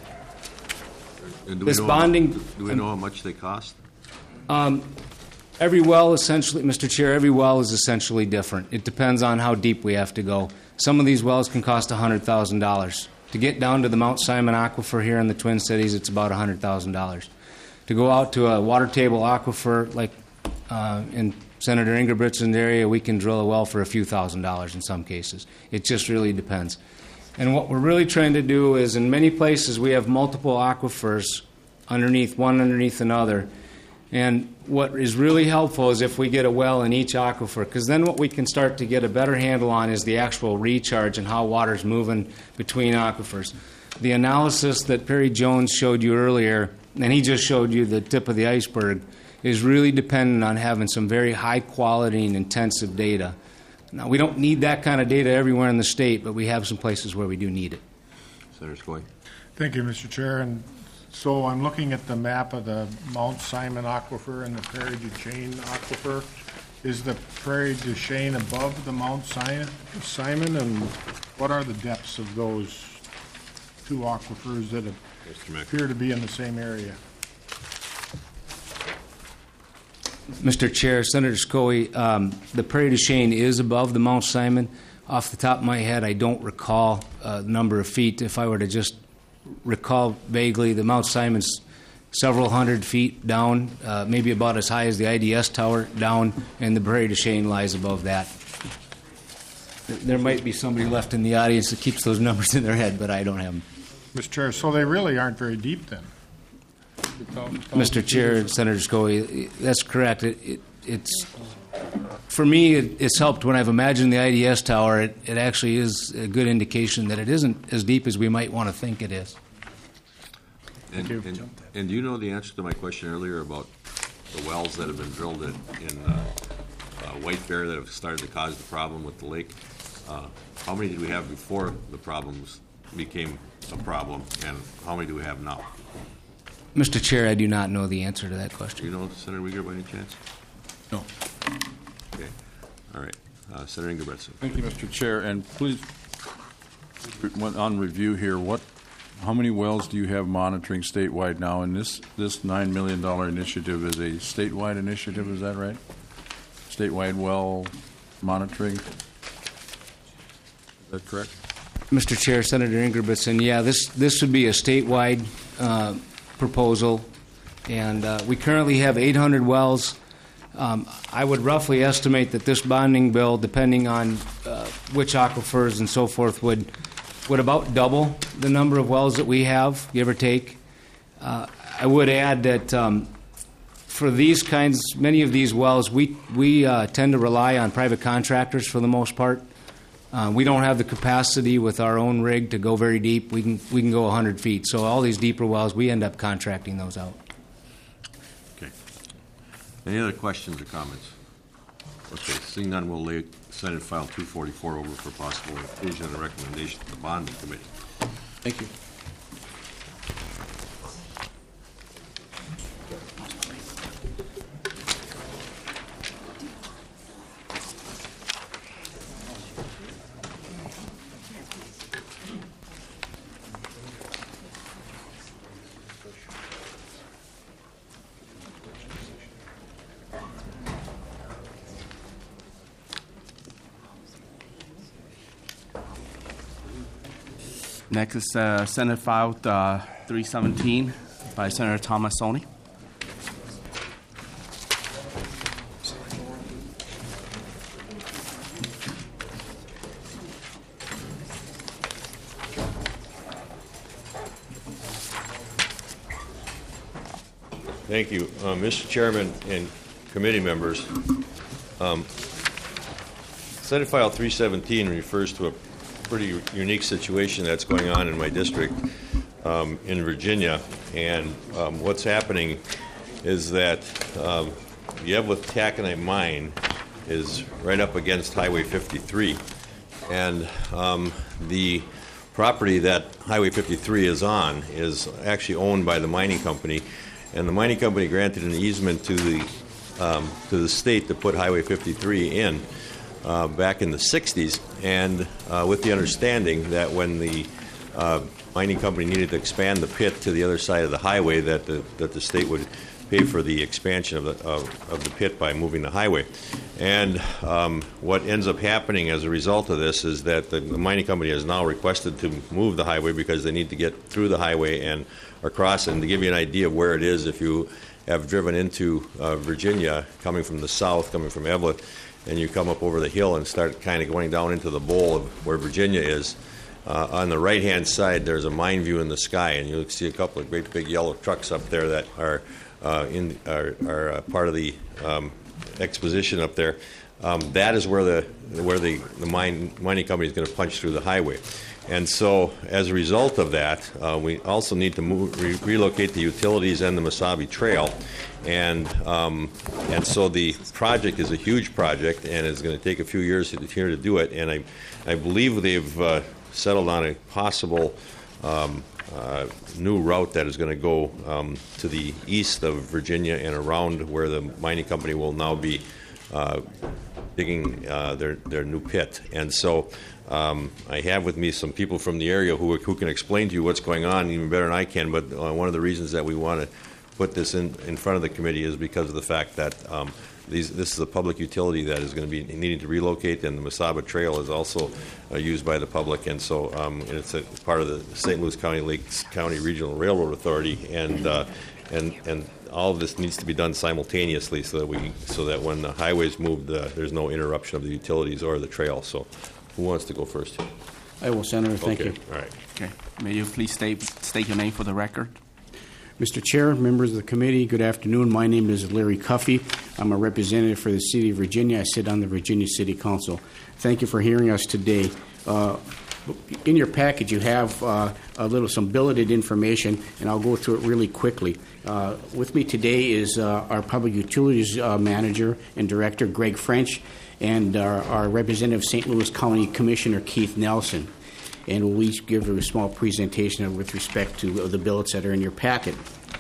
And do This we know bonding- How, do we know how much they cost? Um, every well essentially, Mister Chair, every well is essentially different. It depends on how deep we have to go. Some of these wells can cost one hundred thousand dollars. To get down to the Mount Simon Aquifer here in the Twin Cities, it's about one hundred thousand dollars. To go out to a water table aquifer like uh, in Senator Ingebrigtsen's area, we can drill a well for a few thousand dollars in some cases. It just really depends. And what we're really trying to do is, in many places, we have multiple aquifers underneath one underneath another. And what is really helpful is if we get a well in each aquifer, because then what we can start to get a better handle on is the actual recharge and how water's moving between aquifers. The analysis that Perry Jones showed you earlier, and he just showed you the tip of the iceberg, is really dependent on having some very high quality and intensive data. Now, we don't need that kind of data everywhere in the state, but we have some places where we do need it. Senator Scully. Thank you, Mister Chair. And so I'm looking at the map of the Mount Simon Aquifer and the Prairie du Chien Aquifer. Is the Prairie du Chien above the Mount Si- Simon, and what are the depths of those two aquifers that appear to be in the same area? Mister Chair, Senator Scully, um, the Prairie du Chien is above the Mount Simon. Off the top of my head, I don't recall uh, the number of feet. If I were to just recall vaguely, the Mount Simon's several hundred feet down, uh, maybe about as high as the I D S tower down, and the Prairie du Chien lies above that. There might be somebody left in the audience that keeps those numbers in their head, but I don't have them. Mister Chair, so they really aren't very deep then? Mister Chair, Senator Scully, that's correct. It, it, it's for me, it, it's helped when I've imagined the I D S tower. It, it actually is a good indication that it isn't as deep as we might want to think it is. And, and, and do you know the answer to my question earlier about the wells that have been drilled in, in uh, uh, White Bear that have started to cause the problem with the lake? Uh, how many did we have before the problems became a problem, and how many do we have now? Mister Chair, I do not know the answer to that question. Do you know, Senator Uyghur, by any chance? No. Okay. All right. Uh, Senator Ingebrigtsen. Thank you, Mister Chair. And please, on review here, what, how many wells do you have monitoring statewide now? And this, this nine million dollars initiative is a statewide initiative, is that right? Statewide well monitoring? Is that correct? Mister Chair, Senator Ingebrigtsen, yeah, this, this would be a statewide uh, proposal, and uh, we currently have eight hundred wells. Um, I would roughly estimate that this bonding bill, depending on uh, which aquifers and so forth, would would about double the number of wells that we have, give or take. Uh, I would add that um, for these kinds, many of these wells, we we uh, tend to rely on private contractors for the most part. Uh, we don't have the capacity with our own rig to go very deep. We can we can go one hundred feet. So all these deeper wells, we end up contracting those out. Okay. Any other questions or comments? Okay, seeing none, we'll lay Senate File two forty-four over for possible inclusion and recommendation to the Bonding Committee. Thank you. Next is uh, Senate File uh, three seventeen by Senator Thomas Soni. Thank you. Uh, Mister Chairman and committee members, um, Senate File three seventeen refers to a pretty unique situation that's going on in my district um, in Virginia. And um, what's happening is that um, the Evelyn Taconite mine is right up against Highway fifty-three. And um, the property that Highway fifty-three is on is actually owned by the mining company. And the mining company granted an easement to the um, to the state to put Highway fifty-three in uh, back in the sixties, and uh, with the understanding that when the uh, mining company needed to expand the pit to the other side of the highway, that the that the state would pay for the expansion of the of, of the pit by moving the highway. And um, what ends up happening as a result of this is that the, the mining company has now requested to move the highway because they need to get through the highway and across. And to give you an idea of where it is, if you have driven into uh, Virginia, coming from the south, coming from Evelyn, and you come up over the hill and start kind of going down into the bowl of where Virginia is, uh, on the right-hand side, there's a mine view in the sky, and you'll see a couple of great big yellow trucks up there that are uh, in are, are uh, part of the um, exposition up there. Um, that is where the where the, the mine, mining company is going to punch through the highway. And so, as a result of that, uh, we also need to move, re- relocate the utilities and the Mesabi Trail, and um, and so the project is a huge project, and it's going to take a few years to, here to do it. And I, I believe they've uh, settled on a possible um, uh, new route that is going to go um, to the east of Virginia and around where the mining company will now be uh, digging uh, their their new pit. And so. Um, I have with me some people from the area who who can explain to you what's going on even better than I can, but uh, one of the reasons that we want to put this in, in front of the committee is because of the fact that um, these, this is a public utility that is going to be needing to relocate, and the Mesaba Trail is also uh, used by the public, and so um, and it's a part of the Saint Louis County Lakes County Regional Railroad Authority, and uh, and and all of this needs to be done simultaneously so that we so that when the highways move, the, there's no interruption of the utilities or the trail. So. Who wants to go first? I will, Senator. Thank okay. you. All right. Okay. May you please state, state your name for the record? Mister Chair, members of the committee, good afternoon. My name is Larry Cuffey. I'm a representative for the City of Virginia. I sit on the Virginia City Council. Thank you for hearing us today. Uh, in your package, you have uh, a little some bulleted information, and I'll go through it really quickly. Uh, with me today is uh, our Public Utilities uh, Manager and Director, Greg French, and our, our representative, Saint Louis County Commissioner Keith Nelson. And we'll each give a small presentation with respect to the billets that are in your packet.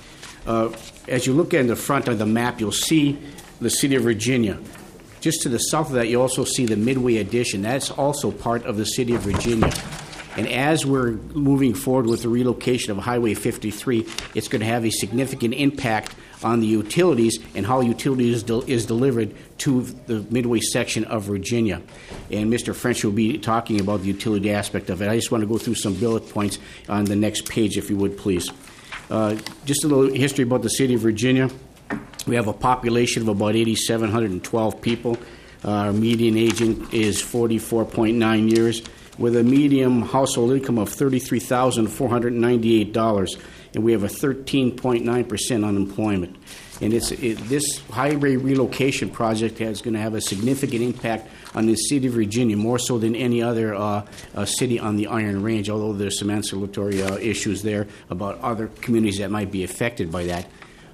Uh, as you look at the front of the map, you'll see the City of Virginia. Just to the south of that, you also see the Midway Addition. That's also part of the City of Virginia. And as we're moving forward with the relocation of Highway fifty-three, it's going to have a significant impact on the utilities and how utilities is, del- is delivered to the Midway section of Virginia. And Mister French will be talking about the utility aspect of it. I just want to go through some bullet points on the next page, if you would, please. Uh, just a little history about the City of Virginia. We have a population of about eight thousand seven hundred twelve people. Uh, our median aging is forty-four point nine years, with a median household income of thirty-three thousand four hundred ninety-eight dollars. And we have a thirteen point nine percent unemployment. And it's, it, this highway relocation project is going to have a significant impact on the City of Virginia, more so than any other uh, uh, city on the Iron Range, although there's some ancillary uh, issues there about other communities that might be affected by that.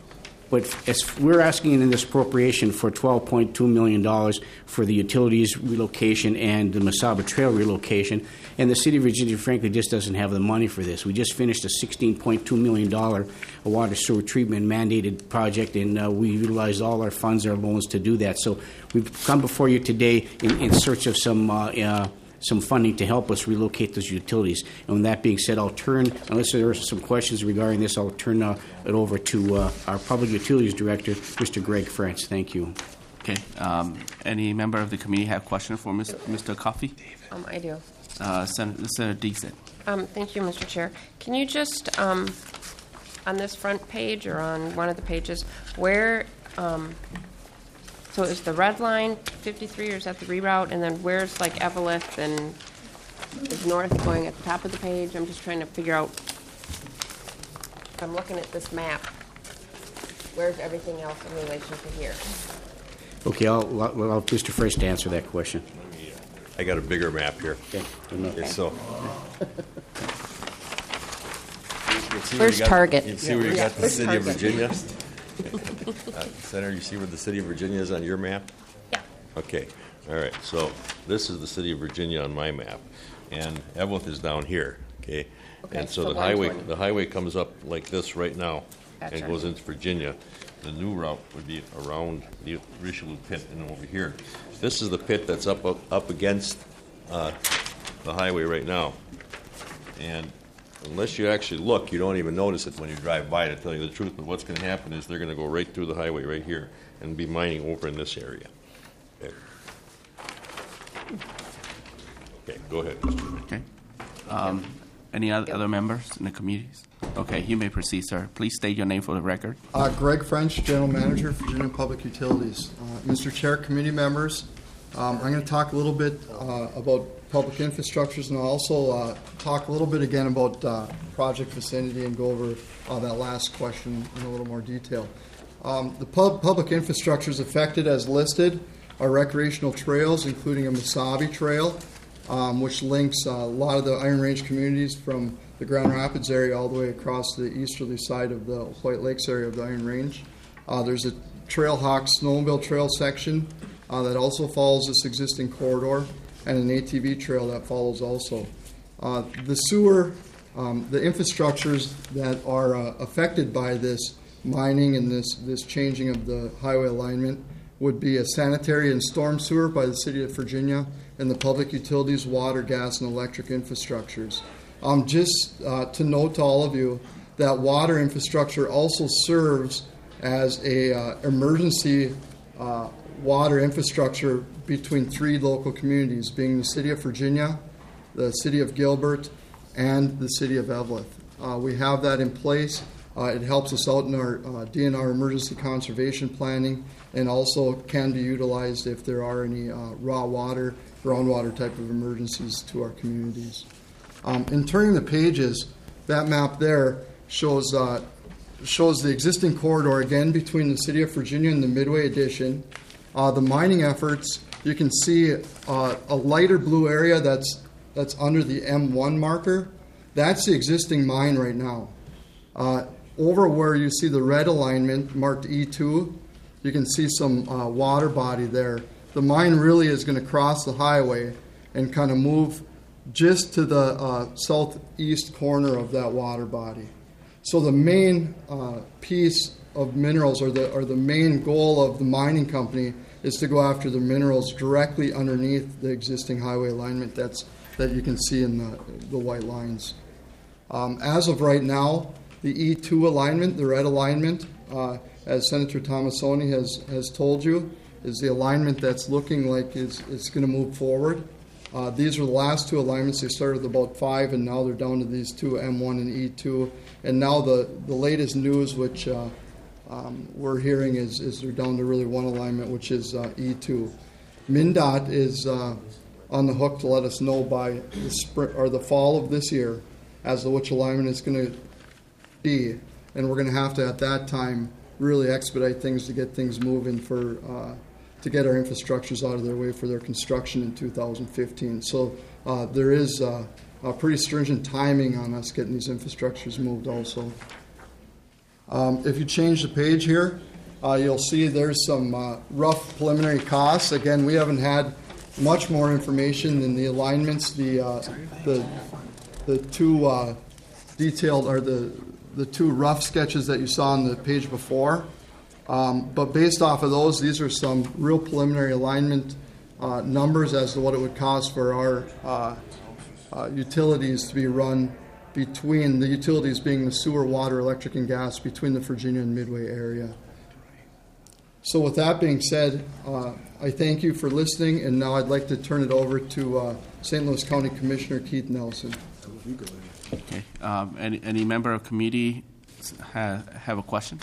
But as we're asking in this appropriation for twelve point two million dollars for the utilities relocation and the Mesaba Trail relocation, and the City of Virginia, frankly, just doesn't have the money for this. We just finished a sixteen point two million dollars water sewer treatment mandated project, and uh, we utilized all our funds, our loans to do that. So we've come before you today in, in search of some uh, uh, some funding to help us relocate those utilities. And with that being said, I'll turn, unless there are some questions regarding this, I'll turn uh, it over to uh, our Public Utilities Director, Mister Greg French. Thank you. Okay. Um, any member of the committee have questions for Mister Coffey? Um, I do. Uh, Senator, Senator Deason. Um, thank you, Mister Chair. Can you just, um, on this front page or on one of the pages, where, um, so is the red line fifty-three or is that the reroute? And then where's like Evelyn and is north going at the top of the page? I'm just trying to figure out, if I'm looking at this map, where's everything else in relation to here? Okay, I'll, I'll allow Mister Frisch to answer that question. I got a bigger map here. Okay. Okay, so. You see where Where's you got- Target? You see where you Yeah, got the where's city of Target? Virginia? Uh, Senator, you see where the city of Virginia is on your map? Yeah. Okay, all right, so this is the city of Virginia on my map, and Evlith is down here, okay? Okay, And so so the highway, one twenty. the highway comes up like this right now, and Gotcha. goes into Virginia. The new route would be around the Richelieu pit and over here. This is the pit that's up, up, up against uh, the highway right now. And unless you actually look, you don't even notice it when you drive by, to tell you the truth. But what's going to happen is they're going to go right through the highway right here and be mining over in this area. Okay, okay, go ahead, Mister Chairman. Okay. Um, Any other other members in the committees? Okay, you may proceed, sir. Please state your name for the record. Uh, Greg French, General Manager for Virginia Public Utilities. Uh, Mister Chair, committee members, um, I'm going to talk a little bit uh, about public infrastructures, and I'll also uh, talk a little bit again about uh, project vicinity and go over uh, that last question in a little more detail. Um, the pub- public infrastructures affected as listed are recreational trails, including a Mesabi Trail, um, which links uh, a lot of the Iron Range communities from the Grand Rapids area all the way across the easterly side of the White Lakes area of the Iron Range. Uh, there's a Trailhawk snowmobile trail section uh, that also follows this existing corridor, and an A T V trail that follows also. Uh, the sewer, um, the infrastructures that are uh, affected by this mining and this, this changing of the highway alignment would be a sanitary and storm sewer by the City of Virginia, and the public utilities, water, gas, and electric infrastructures. Um, just uh, to note to all of you that water infrastructure also serves as a uh, emergency uh, water infrastructure between three local communities, being the City of Virginia, the City of Gilbert, and the City of Evelyn. Uh, we have that in place. Uh, it helps us out in our uh, D N R emergency conservation planning, and also can be utilized if there are any uh, raw water, groundwater type of emergencies to our communities. Um, in turning the pages, that map there shows uh, shows the existing corridor again between the City of Virginia and the Midway Addition. Uh, the mining efforts, you can see uh, a lighter blue area that's that's under the M one marker. That's the existing mine right now. Uh, over where you see the red alignment marked E two, you can see some uh, water body there. The mine really is going to cross the highway and kind of move just to the uh, southeast corner of that water body. So the main uh, piece of minerals, or the or the main goal of the mining company, is to go after the minerals directly underneath the existing highway alignment that's that you can see in the the white lines. Um, as of right now, the E two alignment, the red alignment, uh, as Senator Tomassoni has has told you, is the alignment that's looking like it's, it's going to move forward. Uh, these are the last two alignments. They started with about five, and now they're down to these two, M one and E two. And now the, the latest news, which uh, um, we're hearing, is, is they're down to really one alignment, which is uh, E two. MnDOT is uh, on the hook to let us know by the spring or the fall of this year as to which alignment it's going to be. And we're going to have to, at that time, really expedite things to get things moving for uh, to get our infrastructures out of their way for their construction in two thousand fifteen. So uh, there is uh, a pretty stringent timing on us getting these infrastructures moved also. Um, if you change the page here, uh, you'll see there's some uh, rough preliminary costs. Again, we haven't had much more information than the alignments, the uh, the the two uh, detailed or the the two rough sketches that you saw on the page before. Um, but based off of those, these are some real preliminary alignment uh, numbers as to what it would cost for our uh, uh, utilities to be run between the utilities being the sewer, water, electric, and gas between the Virginia and Midway area. So with that being said, uh, I thank you for listening, and now I'd like to turn it over to uh, Saint Louis County Commissioner Keith Nelson. Okay. Um, any, any member of committee ha, have a question?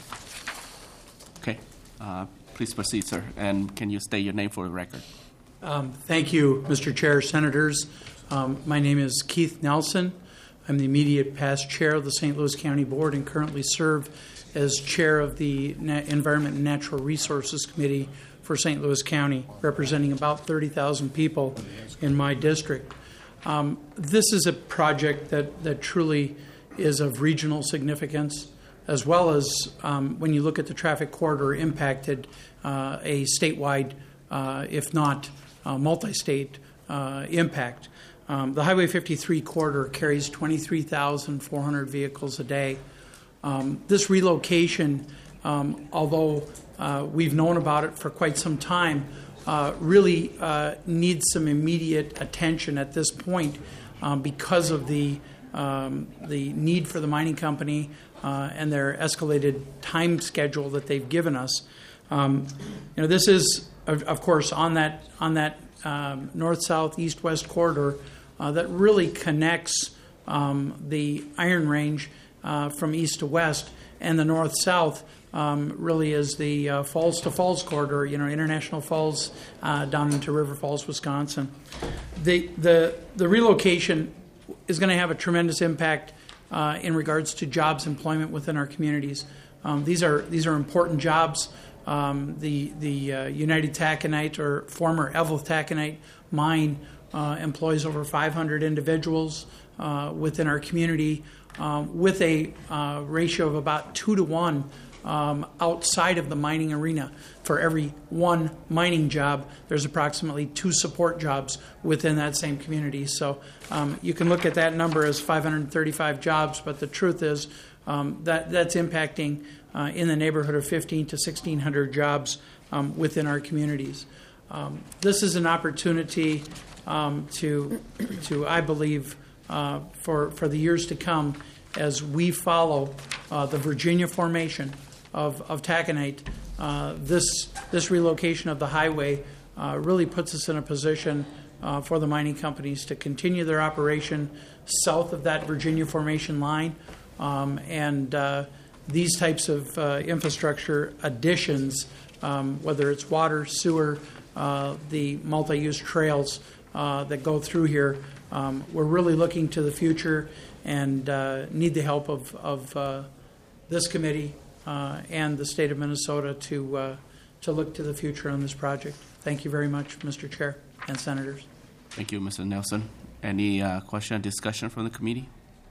Okay. Uh, please proceed, sir. And can you state your name for the record? Um, thank you, Mister Chair, Senators. Um, my name is Keith Nelson. I'm the immediate past chair of the Saint Louis County Board and currently serve as chair of the Na- Environment and Natural Resources Committee for Saint Louis County, representing about thirty thousand people in my district. Um, this is a project that, that truly is of regional significance, as well as um, when you look at the traffic corridor impacted uh, a statewide, uh, if not uh, multi-state uh, impact. Um, the Highway fifty-three corridor carries twenty-three thousand four hundred vehicles a day. Um, this relocation, um, although uh, we've known about it for quite some time, uh, really uh, needs some immediate attention at this point um, because of the um, the need for the mining company uh, and their escalated time schedule that they've given us. Um, you know, this is, of, of course, on that on that um, north-south, east-west corridor uh, that really connects um, the Iron Range uh, from east to west, and the north-south um, really is the uh, Falls to Falls corridor. You know, International Falls uh, down into River Falls, Wisconsin. The the the relocation is going to have a tremendous impact uh, in regards to jobs, employment within our communities. Um, these are these are important jobs. Um, the the uh, United Taconite, or former Evelyn Taconite mine, uh, employs over five hundred individuals uh, within our community, um, with a uh, ratio of about two to one um, outside of the mining arena. For every one mining job, there's approximately two support jobs within that same community. So um, you can look at that number as five hundred thirty-five jobs, but the truth is um, that that's impacting Uh, in the neighborhood of fifteen to sixteen hundred jobs um, within our communities. Um, this is an opportunity um, to, to I believe, uh, for for the years to come, as we follow uh, the Virginia formation of of taconite. Uh, this this relocation of the highway uh, really puts us in a position uh, for the mining companies to continue their operation south of that Virginia formation line, um, and uh, these types of uh, infrastructure additions, um, whether it's water, sewer, uh, the multi-use trails uh, that go through here, um, we're really looking to the future and uh, need the help of, of uh, this committee uh, and the state of Minnesota to uh, to look to the future on this project. Thank you very much, Mister Chair and Senators. Thank you, Mister Nelson. Any uh, question or discussion from the committee?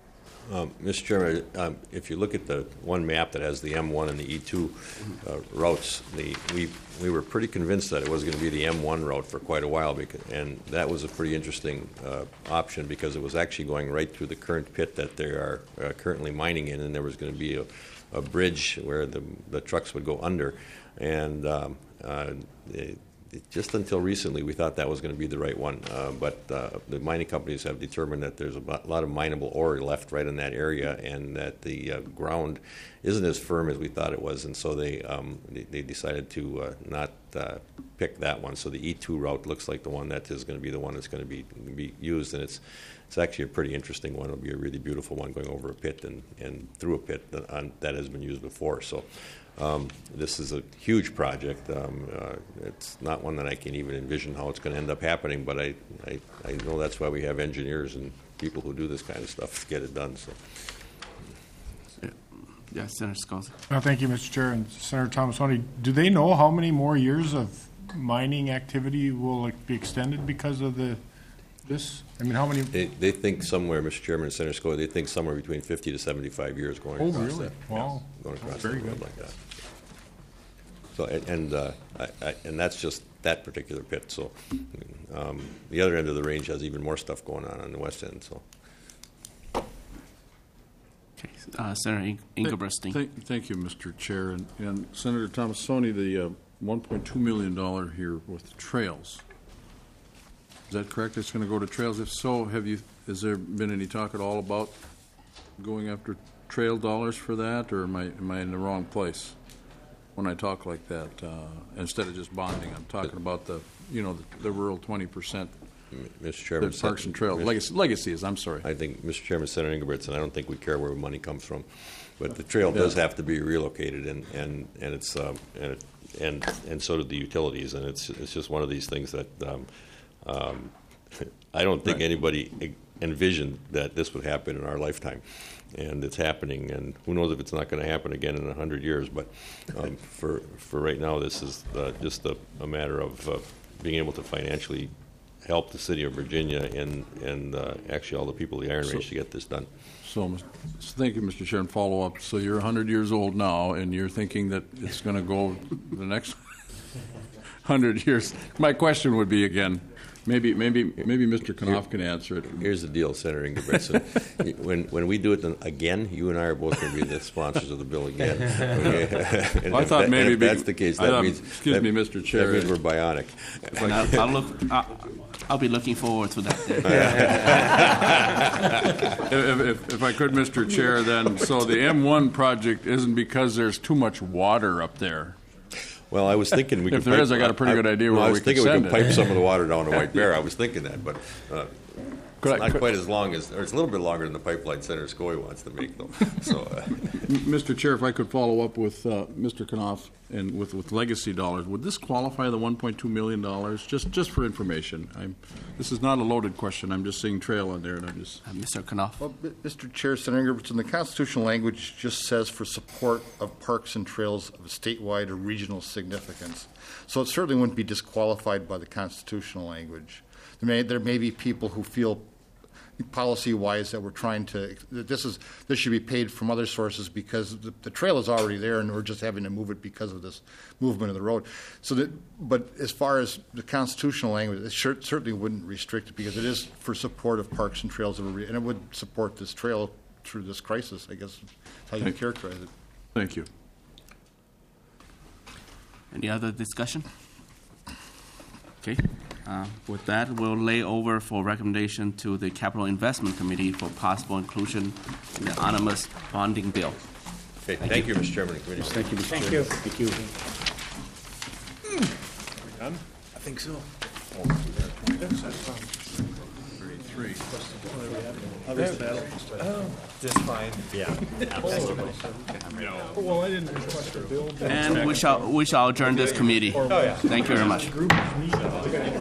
Um, Mister Chairman, um, if you look at the one map that has the M one and the E two uh, routes, the, we we were pretty convinced that it was going to be the M one route for quite a while, because, and that was a pretty interesting uh, option because it was actually going right through the current pit that they are uh, currently mining in, and there was going to be a, a bridge where the, the trucks would go under. And um, uh, it, just until recently, we thought that was going to be the right one. Uh, but uh, the mining companies have determined that there's a lot of mineable ore left right in that area, and that the uh, ground isn't as firm as we thought it was. And so they um, they, they decided to uh, not uh, pick that one. So the E two route looks like the one that is going to be the one that's going to be be used, and it's it's actually a pretty interesting one. It'll be a really beautiful one going over a pit and, and through a pit that, on, that has been used before. So. Um, this is a huge project. Um, uh, it's not one that I can even envision how it's going to end up happening, but I, I, I know that's why we have engineers and people who do this kind of stuff to get it done. So. Yeah, Senator Scosi. Uh, thank you, Mister Chair. And Senator Thomasoni, do they know how many more years of mining activity will like, be extended because of the this? I mean, how many? They, they think somewhere, Mister Chairman and Senator Scosi, they think somewhere between fifty to seventy-five years going oh, across really? that. Wow. Yes, going across Very the road good. like that. So, and and, uh, I, I, and that's just that particular pit. So, um, the other end of the range has even more stuff going on on the west end. So. Okay, uh, Senator Ingebrigtsen. Thank, thank you, Mister Chair, and, and Senator Thomasoni. The uh, one point two million dollar here with trails. Is that correct? It's going to go to trails. If so, have you? Has there been any talk at all about going after trail dollars for that, or am I am I in the wrong place when I talk like that? Uh, instead of just bonding, I'm talking about the you know the, the rural twenty percent Mister Chairman. The Parks and Trails, legacy, legacy is, I'm sorry. I think, Mister Chairman, Senator Ingebrigtsen, I don't think we care where money comes from, but the trail does Yeah. have to be relocated, and and and it's um, and it, and and so do the utilities, and it's it's just one of these things that um, um, I don't think Right. anybody envisioned that this would happen in our lifetime, and it's happening, and who knows if it's not going to happen again in a hundred years. But um, for for right now, this is uh, just a, a matter of uh, being able to financially help the city of Virginia and and uh, actually all the people of the Iron Range So- to get this done. So, Mis- so thank you, Mister Chair, and follow up. So you're one hundred years old now, and you're thinking that it's going to go the next one hundred years. My question would be again, maybe maybe maybe Mister Knopf can answer it. Here's the deal, Senator Ingebrigtsen. when when we do it then again, you and I are both going to be the sponsors of the bill again. Okay? And Well, I if thought that- maybe and if be- that's the case. I That thought- means excuse that- me, Mister Chair. That means we're bionic. And I'll, I'll look. I'll, I'll be looking forward to that day. if, if, if I could, Mister Chair, then, so the M one project isn't because there's too much water up there. Well, I was thinking we If could. there pipe, is, I got a pretty good idea well, where I we was could thinking we send could pipe it. some of the water down to White Bear. I was thinking that, but uh, Could it's I- not could- quite as long as, or it's a little bit longer than the pipeline Senator Scoy wants to make, though. So, uh, M- Mister Chair, if I could follow up with uh, Mister Knopf and with, with legacy dollars, would this qualify the one point two million dollars? Just just for information. I'm, this is not a loaded question. I'm just seeing trail in there, and I'm just. Uh, Mister Knopf. Well, M- Mister Chair, Senator Ingebrigtsen, the constitutional language just says for support of parks and trails of statewide or regional significance. So it certainly wouldn't be disqualified by the constitutional language. There may, there may be people who feel policy-wise that we're trying to, that this is, this should be paid from other sources because the, the trail is already there and we're just having to move it because of this movement of the road. So that, but as far as the constitutional language, it sure, certainly wouldn't restrict it because it is for support of parks and trails of a re- and it would support this trail through this crisis, I guess, is how you Thank- characterize it. Thank you. Any other discussion? Okay. Uh, with that, we'll lay over for recommendation to the Capital Investment Committee for possible inclusion in the omnibus bonding bill. okay, thank, you, Mister Chairman. Thank Thank you, Mister Thank Chair. you. Thank you. I think so. Just fine. Yeah, absolutely. Well, I didn't request a bill. And we shall we shall adjourn this committee. Oh, yeah. Thank you very much.